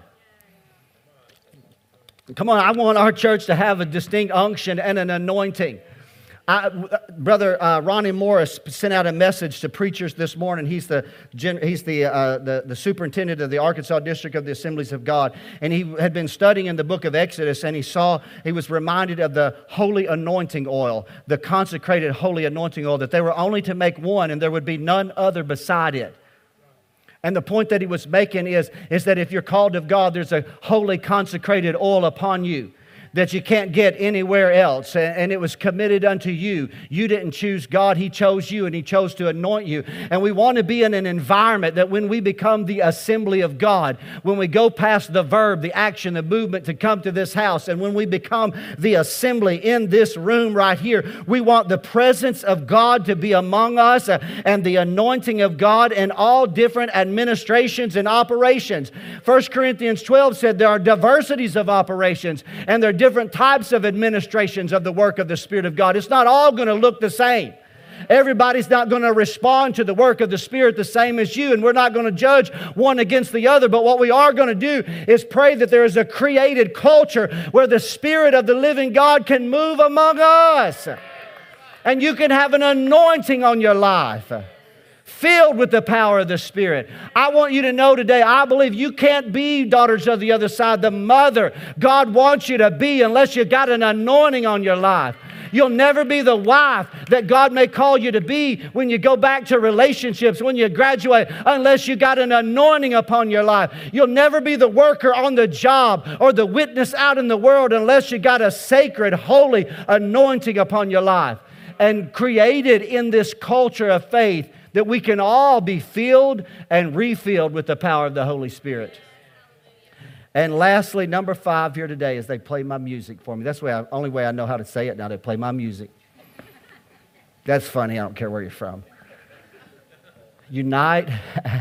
Come on, I want our church to have a distinct unction and an anointing. I, Brother uh, Ronnie Morris sent out a message to preachers this morning. He's the he's the, uh, the the superintendent of the Arkansas District of the Assemblies of God, and he had been studying in the book of Exodus, and he saw he was reminded of the holy anointing oil, the consecrated holy anointing oil, that they were only to make one, and there would be none other beside it. And the point that he was making is, is that if you're called of God, there's a holy consecrated oil upon you that you can't get anywhere else. And it was committed unto you. You didn't choose God. He chose you, and He chose to anoint you. And we want to be in an environment that when we become the assembly of God, when we go past the verb, the action, the movement to come to this house, and when we become the assembly in this room right here, we want the presence of God to be among us uh, and the anointing of God in all different administrations and operations. First Corinthians twelve said there are diversities of operations, and there are different types of administrations of the work of the Spirit of God. It's not all going to look the same. Everybody's not going to respond to the work of the Spirit the same as you, and we're not going to judge one against the other. But what we are going to do is pray that there is a created culture where the Spirit of the living God can move among us. And you can have an anointing on your life, filled with the power of the Spirit. I want you to know today, I believe you can't be daughters of the other side, the mother God wants you to be, unless you got an anointing on your life. You'll never be the wife that God may call you to be when you go back to relationships, when you graduate, unless you got an anointing upon your life. You'll never be the worker on the job or the witness out in the world unless you got a sacred, holy anointing upon your life. And created in this culture of faith, that we can all be filled and refilled with the power of the Holy Spirit. And lastly, number five here today is they play my music for me. That's the way I, only way I know how to say it now. They play my music. That's funny. I don't care where you're from. Unite.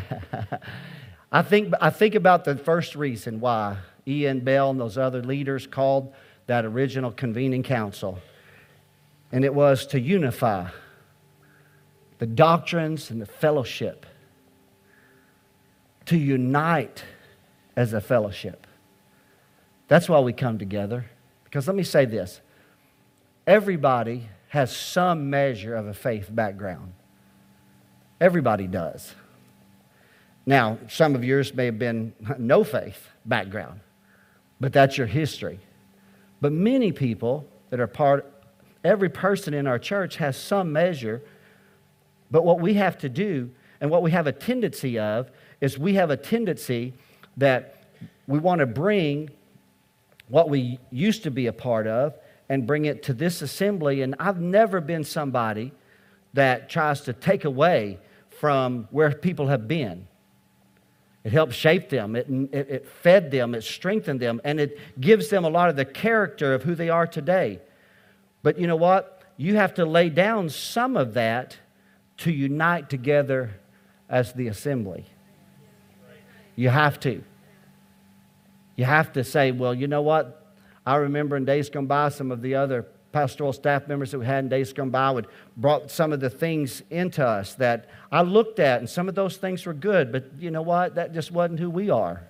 I think, I think about the first reason why Ian Bell and those other leaders called that original convening council. And it was to unify the doctrines and the fellowship, to unite as a fellowship. That's why we come together. Because let me say this. Everybody has some measure of a faith background. Everybody does. Now, some of yours may have been no faith background, but that's your history. But many people that are part, every person in our church has some measure. But what we have to do, and what we have a tendency of, is we have a tendency that we want to bring what we used to be a part of and bring it to this assembly. And I've never been somebody that tries to take away from where people have been. It helps shape them. It, it, it fed them. It strengthened them. And it gives them a lot of the character of who they are today. But you know what? You have to lay down some of that to unite together as the assembly. You have to. You have to say, well, you know what? I remember in days gone by some of the other pastoral staff members that we had in days gone by would brought some of the things into us that I looked at, and some of those things were good, but you know what? That just wasn't who we are.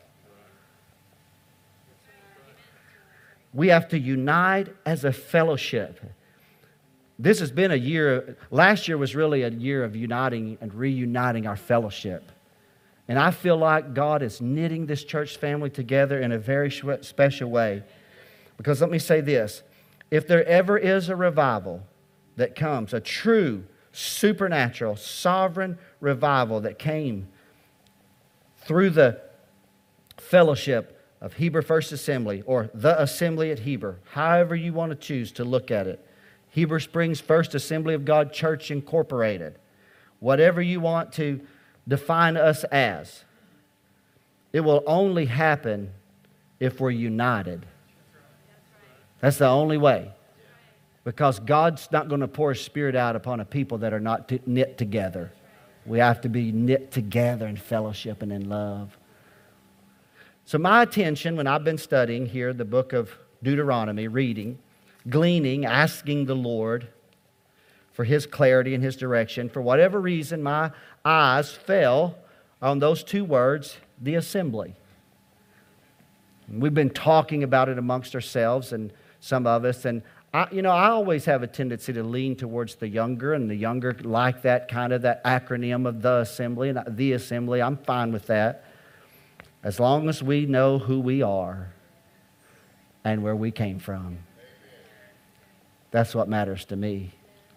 We have to unite as a fellowship. This has been a year, last year was really a year of uniting and reuniting our fellowship. And I feel like God is knitting this church family together in a very special way. Because let me say this, if there ever is a revival that comes, a true, supernatural, sovereign revival that came through the fellowship of Heber First Assembly, or the Assembly at Heber, however you want to choose to look at it. Heber Springs First Assembly of God Church Incorporated. Whatever you want to define us as, it will only happen if we're united. That's the only way. Because God's not going to pour His Spirit out upon a people that are not t- knit together. We have to be knit together in fellowship and in love. So my attention, when I've been studying here the book of Deuteronomy, reading, gleaning, asking the Lord for His clarity and His direction, for whatever reason, my eyes fell on those two words, the assembly. And we've been talking about it amongst ourselves, and some of us, and I, you know, I always have a tendency to lean towards the younger, and the younger like that kind of that acronym of the assembly, and the assembly. I'm fine with that. As long as we know who we are and where we came from. That's what matters to me.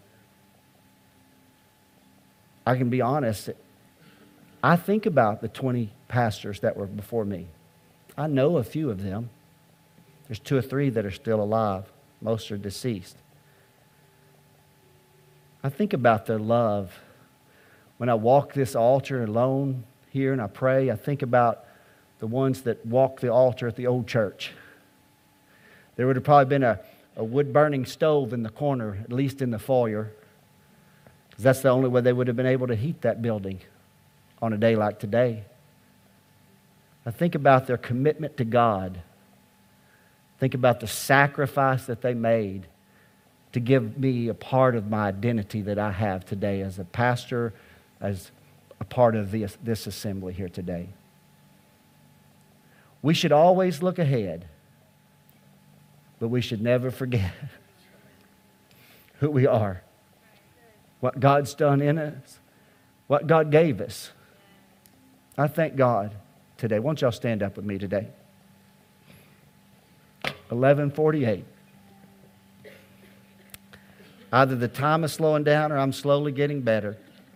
I can be honest. I think about the twenty pastors that were before me. I know a few of them. There's two or three that are still alive. Most are deceased. I think about their love. When I walk this altar alone here and I pray, I think about the ones that walked the altar at the old church. There would have probably been a, a wood-burning stove in the corner, at least in the foyer, because that's the only way they would have been able to heat that building on a day like today. I think about their commitment to God. Think about the sacrifice that they made to give me a part of my identity that I have today as a pastor, as a part of this, this assembly here today. We should always look ahead, but we should never forget who we are, what God's done in us, what God gave us. I thank God today. Why don't y'all stand up with me today? eleven forty-eight. Either the time is slowing down or I'm slowly getting better.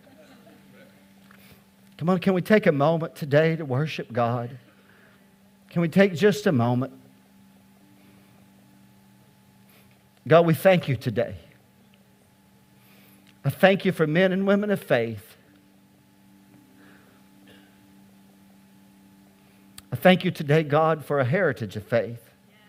Come on, can we take a moment today to worship God? Can we take just a moment? God, we thank You today. I thank You for men and women of faith. I thank You today, God, for a heritage of faith.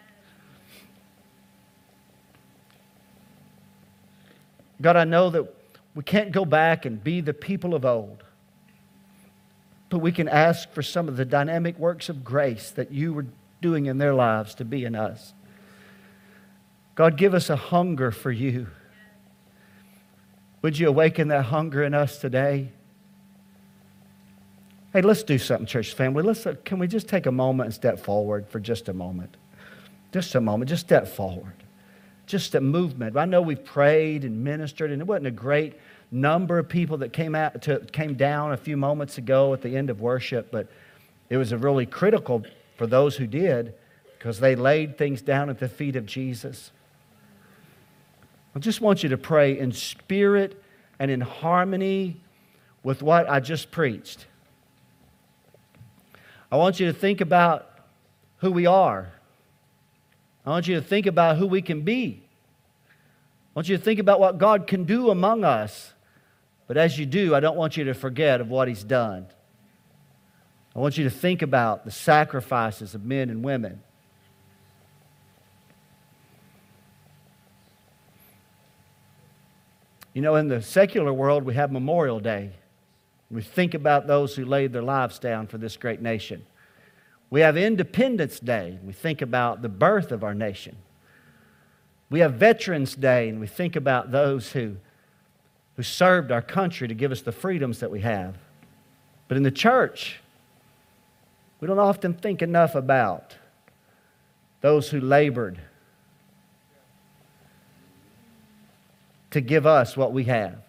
God, I know that we can't go back and be the people of old, but we can ask for some of the dynamic works of grace that You were doing in their lives to be in us. God, give us a hunger for You. Would You awaken that hunger in us today? Hey, let's do something, church family. Let's, uh, can we just take a moment and step forward for just a moment? Just a moment. Just step forward. Just a movement. I know we've prayed and ministered, and it wasn't a great number of people that came out to, came down a few moments ago at the end of worship, but it was a really critical for those who did, because they laid things down at the feet of Jesus. I just want you to pray in spirit and in harmony with what I just preached. I want you to think about who we are. I want you to think about who we can be. I want you to think about what God can do among us. But as you do, I don't want you to forget of what He's done. I want you to think about the sacrifices of men and women. You know, in the secular world, we have Memorial Day. We think about those who laid their lives down for this great nation. We have Independence Day. We think about the birth of our nation. We have Veterans Day, and we think about those who, who served our country to give us the freedoms that we have. But in the church, we don't often think enough about those who labored to give us what we have.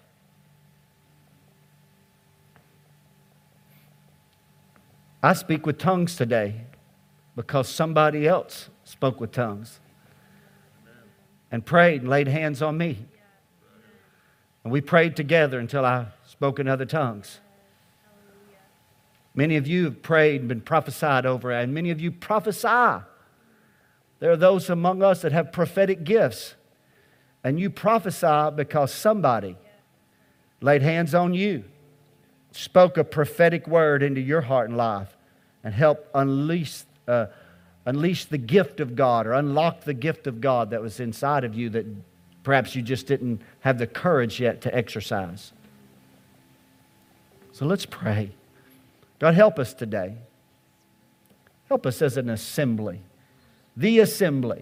I speak with tongues today because somebody else spoke with tongues and prayed and laid hands on me. And we prayed together until I spoke in other tongues. Many of you have prayed and been prophesied over, and many of you prophesy. There are those among us that have prophetic gifts, and you prophesy because somebody laid hands on you, spoke a prophetic word into your heart and life, and helped unleash, uh, unleash the gift of God, or unlock the gift of God that was inside of you that perhaps you just didn't have the courage yet to exercise. So let's pray. God, help us today. Help us as an assembly. The assembly.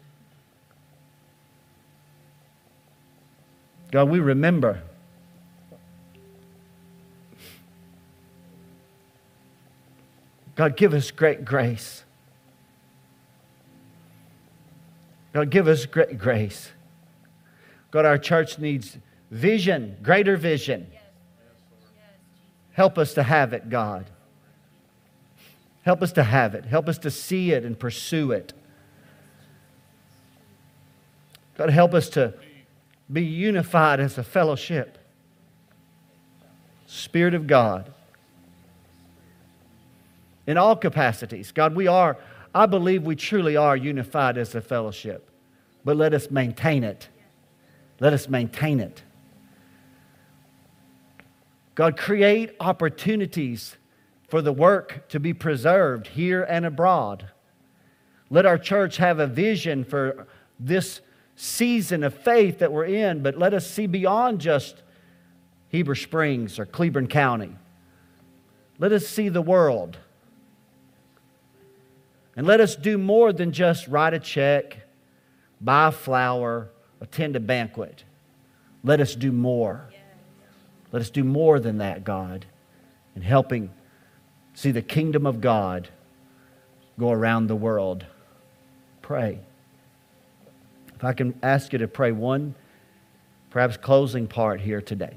God, we remember God, give us great grace. God, give us great grace. God, our church needs vision, greater vision. Help us to have it, God. Help us to have it. Help us to see it and pursue it. God, help us to be unified as a fellowship. Spirit of God. In all capacities. God, we are, I believe we truly are unified as a fellowship. But let us maintain it. Let us maintain it. God, create opportunities for the work to be preserved here and abroad. Let our church have a vision for this season of faith that we're in, but let us see beyond just Heber Springs or Cleburne County. Let us see the world. And let us do more than just write a check, buy a flower, attend a banquet. Let us do more. Let us do more than that, God, in helping see the kingdom of God go around the world. Pray. If I can ask you to pray one, perhaps closing part here today.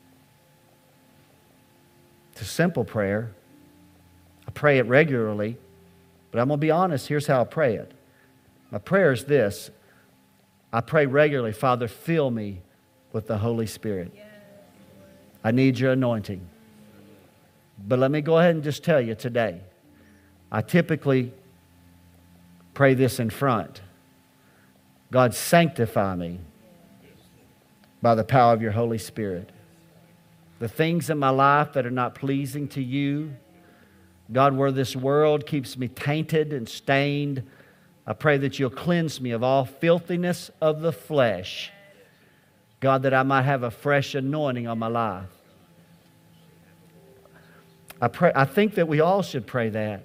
It's a simple prayer. I pray it regularly, but I'm going to be honest, here's how I pray it. My prayer is this. I pray regularly, Father, fill me with the Holy Spirit. I need your anointing. But let me go ahead and just tell you today, I typically pray this in front. God, sanctify me by the power of your Holy Spirit. The things in my life that are not pleasing to you, God, where this world keeps me tainted and stained, I pray that you'll cleanse me of all filthiness of the flesh. God, that I might have a fresh anointing on my life. I pray. I think that we all should pray that.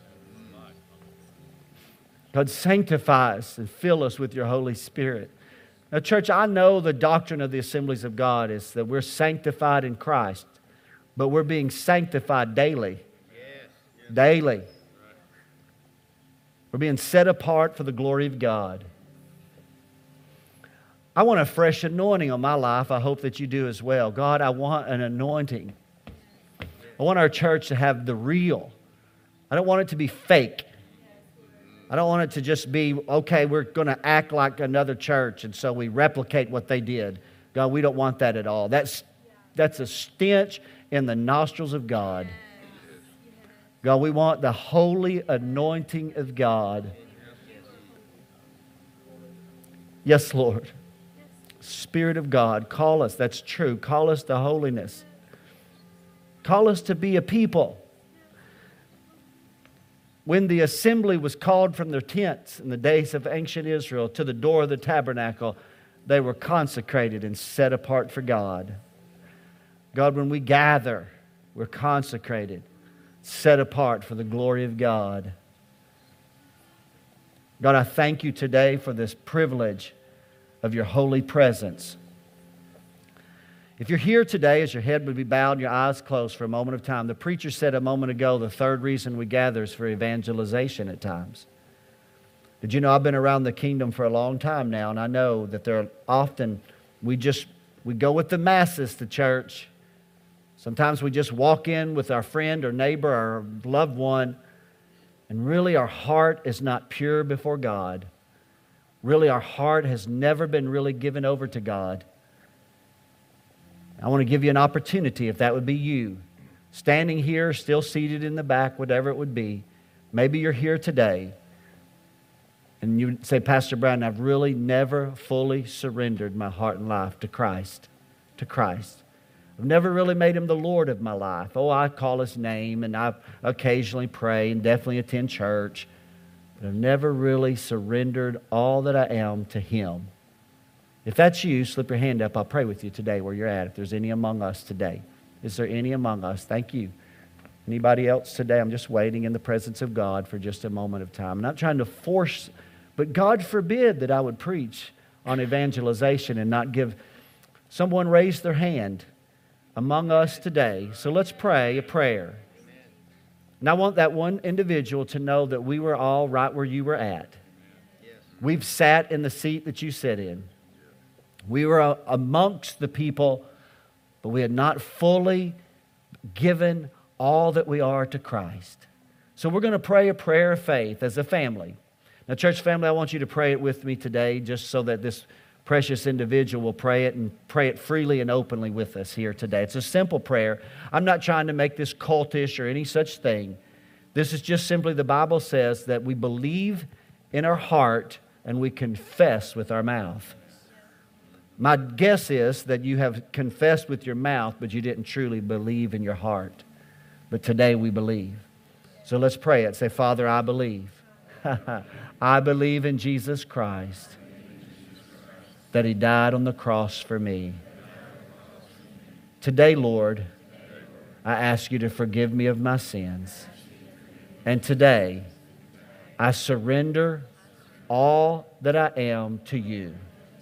God, sanctify us and fill us with your Holy Spirit. Now, church, I know the doctrine of the Assemblies of God is that we're sanctified in Christ, but we're being sanctified daily. Yes, yes. Daily. Right. We're being set apart for the glory of God. I want a fresh anointing on my life. I hope that you do as well. God, I want an anointing. I want our church to have the real. I don't want it to be fake. I don't want it to just be, okay, we're going to act like another church, and so we replicate what they did. God, we don't want that at all. That's, that's a stench in the nostrils of God. God, we want the holy anointing of God. Yes, Lord. Spirit of God, call us. That's true. Call us to holiness. Call us to be a people. When the assembly was called from their tents in the days of ancient Israel to the door of the tabernacle, they were consecrated and set apart for God. God, when we gather, we're consecrated, set apart for the glory of God. God, I thank you today for this privilege of your holy presence. If you're here today, as your head would be bowed and your eyes closed for a moment of time, the preacher said a moment ago, the third reason we gather is for evangelization at times. Did you know I've been around the kingdom for a long time now, and I know that there are often, we just, we go with the masses to church. Sometimes we just walk in with our friend or neighbor or loved one, and really our heart is not pure before God. Really our heart has never been really given over to God. I want to give you an opportunity, if that would be you, standing here, still seated in the back, whatever it would be. Maybe you're here today, and you say, Pastor Brown, I've really never fully surrendered my heart and life to Christ, to Christ. I've never really made Him the Lord of my life. Oh, I call His name, and I occasionally pray, and definitely attend church, but I've never really surrendered all that I am to Him. If that's you, slip your hand up. I'll pray with you today where you're at. If there's any among us today. Is there any among us? Thank you. Anybody else today? I'm just waiting in the presence of God for just a moment of time. I'm not trying to force, but God forbid that I would preach on evangelization and not give. Someone raise their hand among us today. So let's pray a prayer. And I want that one individual to know that we were all right where you were at. We've sat in the seat that you sit in. We were amongst the people, but we had not fully given all that we are to Christ. So we're going to pray a prayer of faith as a family. Now, church family, I want you to pray it with me today, just so that this precious individual will pray it and pray it freely and openly with us here today. It's a simple prayer. I'm not trying to make this cultish or any such thing. This is just simply, the Bible says that we believe in our heart and we confess with our mouth. My guess is that you have confessed with your mouth, but you didn't truly believe in your heart. But today we believe. So let's pray it. Say, Father, I believe. I believe in Jesus Christ, that He died on the cross for me. Today, Lord, I ask You to forgive me of my sins. And today, I surrender all that I am to You.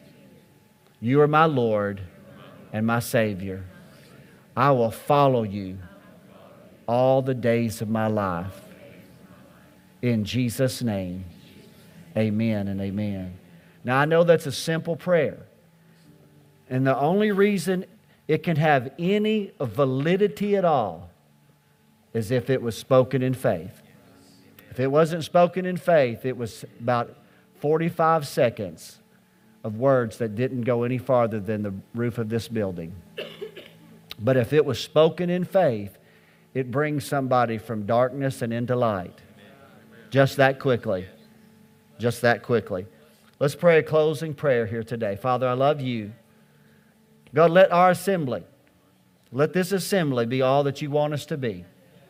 You are my Lord and my Savior. I will follow You all the days of my life. In Jesus' name, amen and amen. Now, I know that's a simple prayer. And the only reason it can have any validity at all is if it was spoken in faith. If it wasn't spoken in faith, it was about forty-five seconds of words that didn't go any farther than the roof of this building. But if it was spoken in faith, it brings somebody from darkness and into light. Just that quickly. Just that quickly. Let's pray a closing prayer here today. Father, I love You. God, let our assembly, let this assembly be all that You want us to be.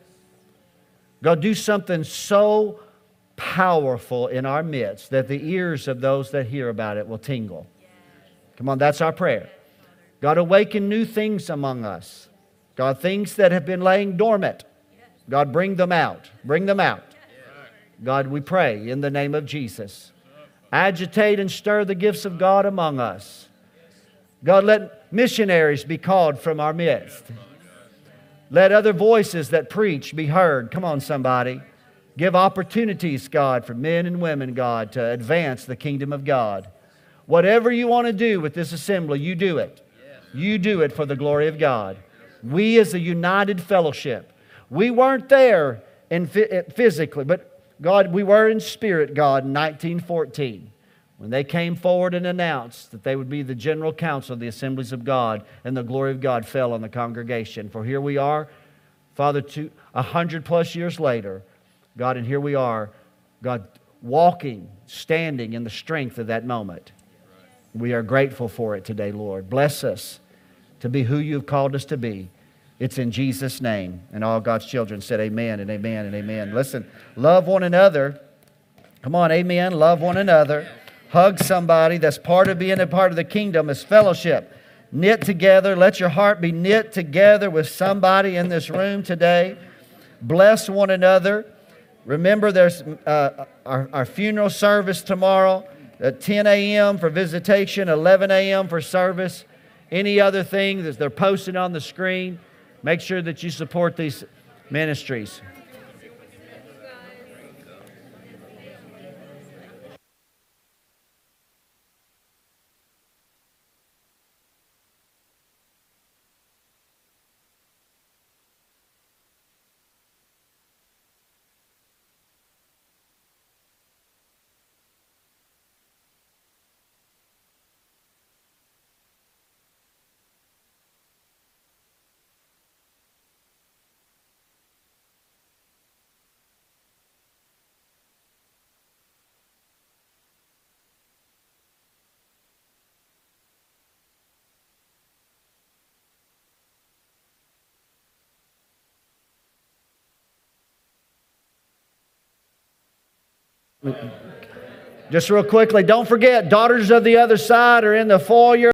God, do something so powerful in our midst that the ears of those that hear about it will tingle. Come on, that's our prayer. God, awaken new things among us. God, things that have been laying dormant. God, bring them out. Bring them out. God, we pray in the name of Jesus. Agitate and stir the gifts of God among us. God, let missionaries be called from our midst. Let other voices that preach be heard. Come on, somebody. Give opportunities, God, for men and women, God, to advance the kingdom of God. Whatever You want to do with this assembly, You do it. You do it for the glory of God. We as a united fellowship, we weren't there in physically, but God, we were in spirit, God, in nineteen fourteen. When they came forward and announced that they would be the general council of the Assemblies of God, and the glory of God fell on the congregation. For here we are, Father, two, a hundred plus years later, God, and here we are, God, walking, standing in the strength of that moment. We are grateful for it today, Lord. Bless us to be who You have called us to be. It's in Jesus' name. And all God's children said amen and amen and amen. Listen, love one another. Come on, amen. Love one another. Hug somebody. That's part of being a part of the kingdom is fellowship. Knit together. Let your heart be knit together with somebody in this room today. Bless one another. Remember, there's uh, our, our funeral service tomorrow. at ten a m for visitation, eleven a m for service. Any other thing that they're posted on the screen, make sure that you support these ministries. Just real quickly, don't forget, Daughters of the Other Side are in the foyer.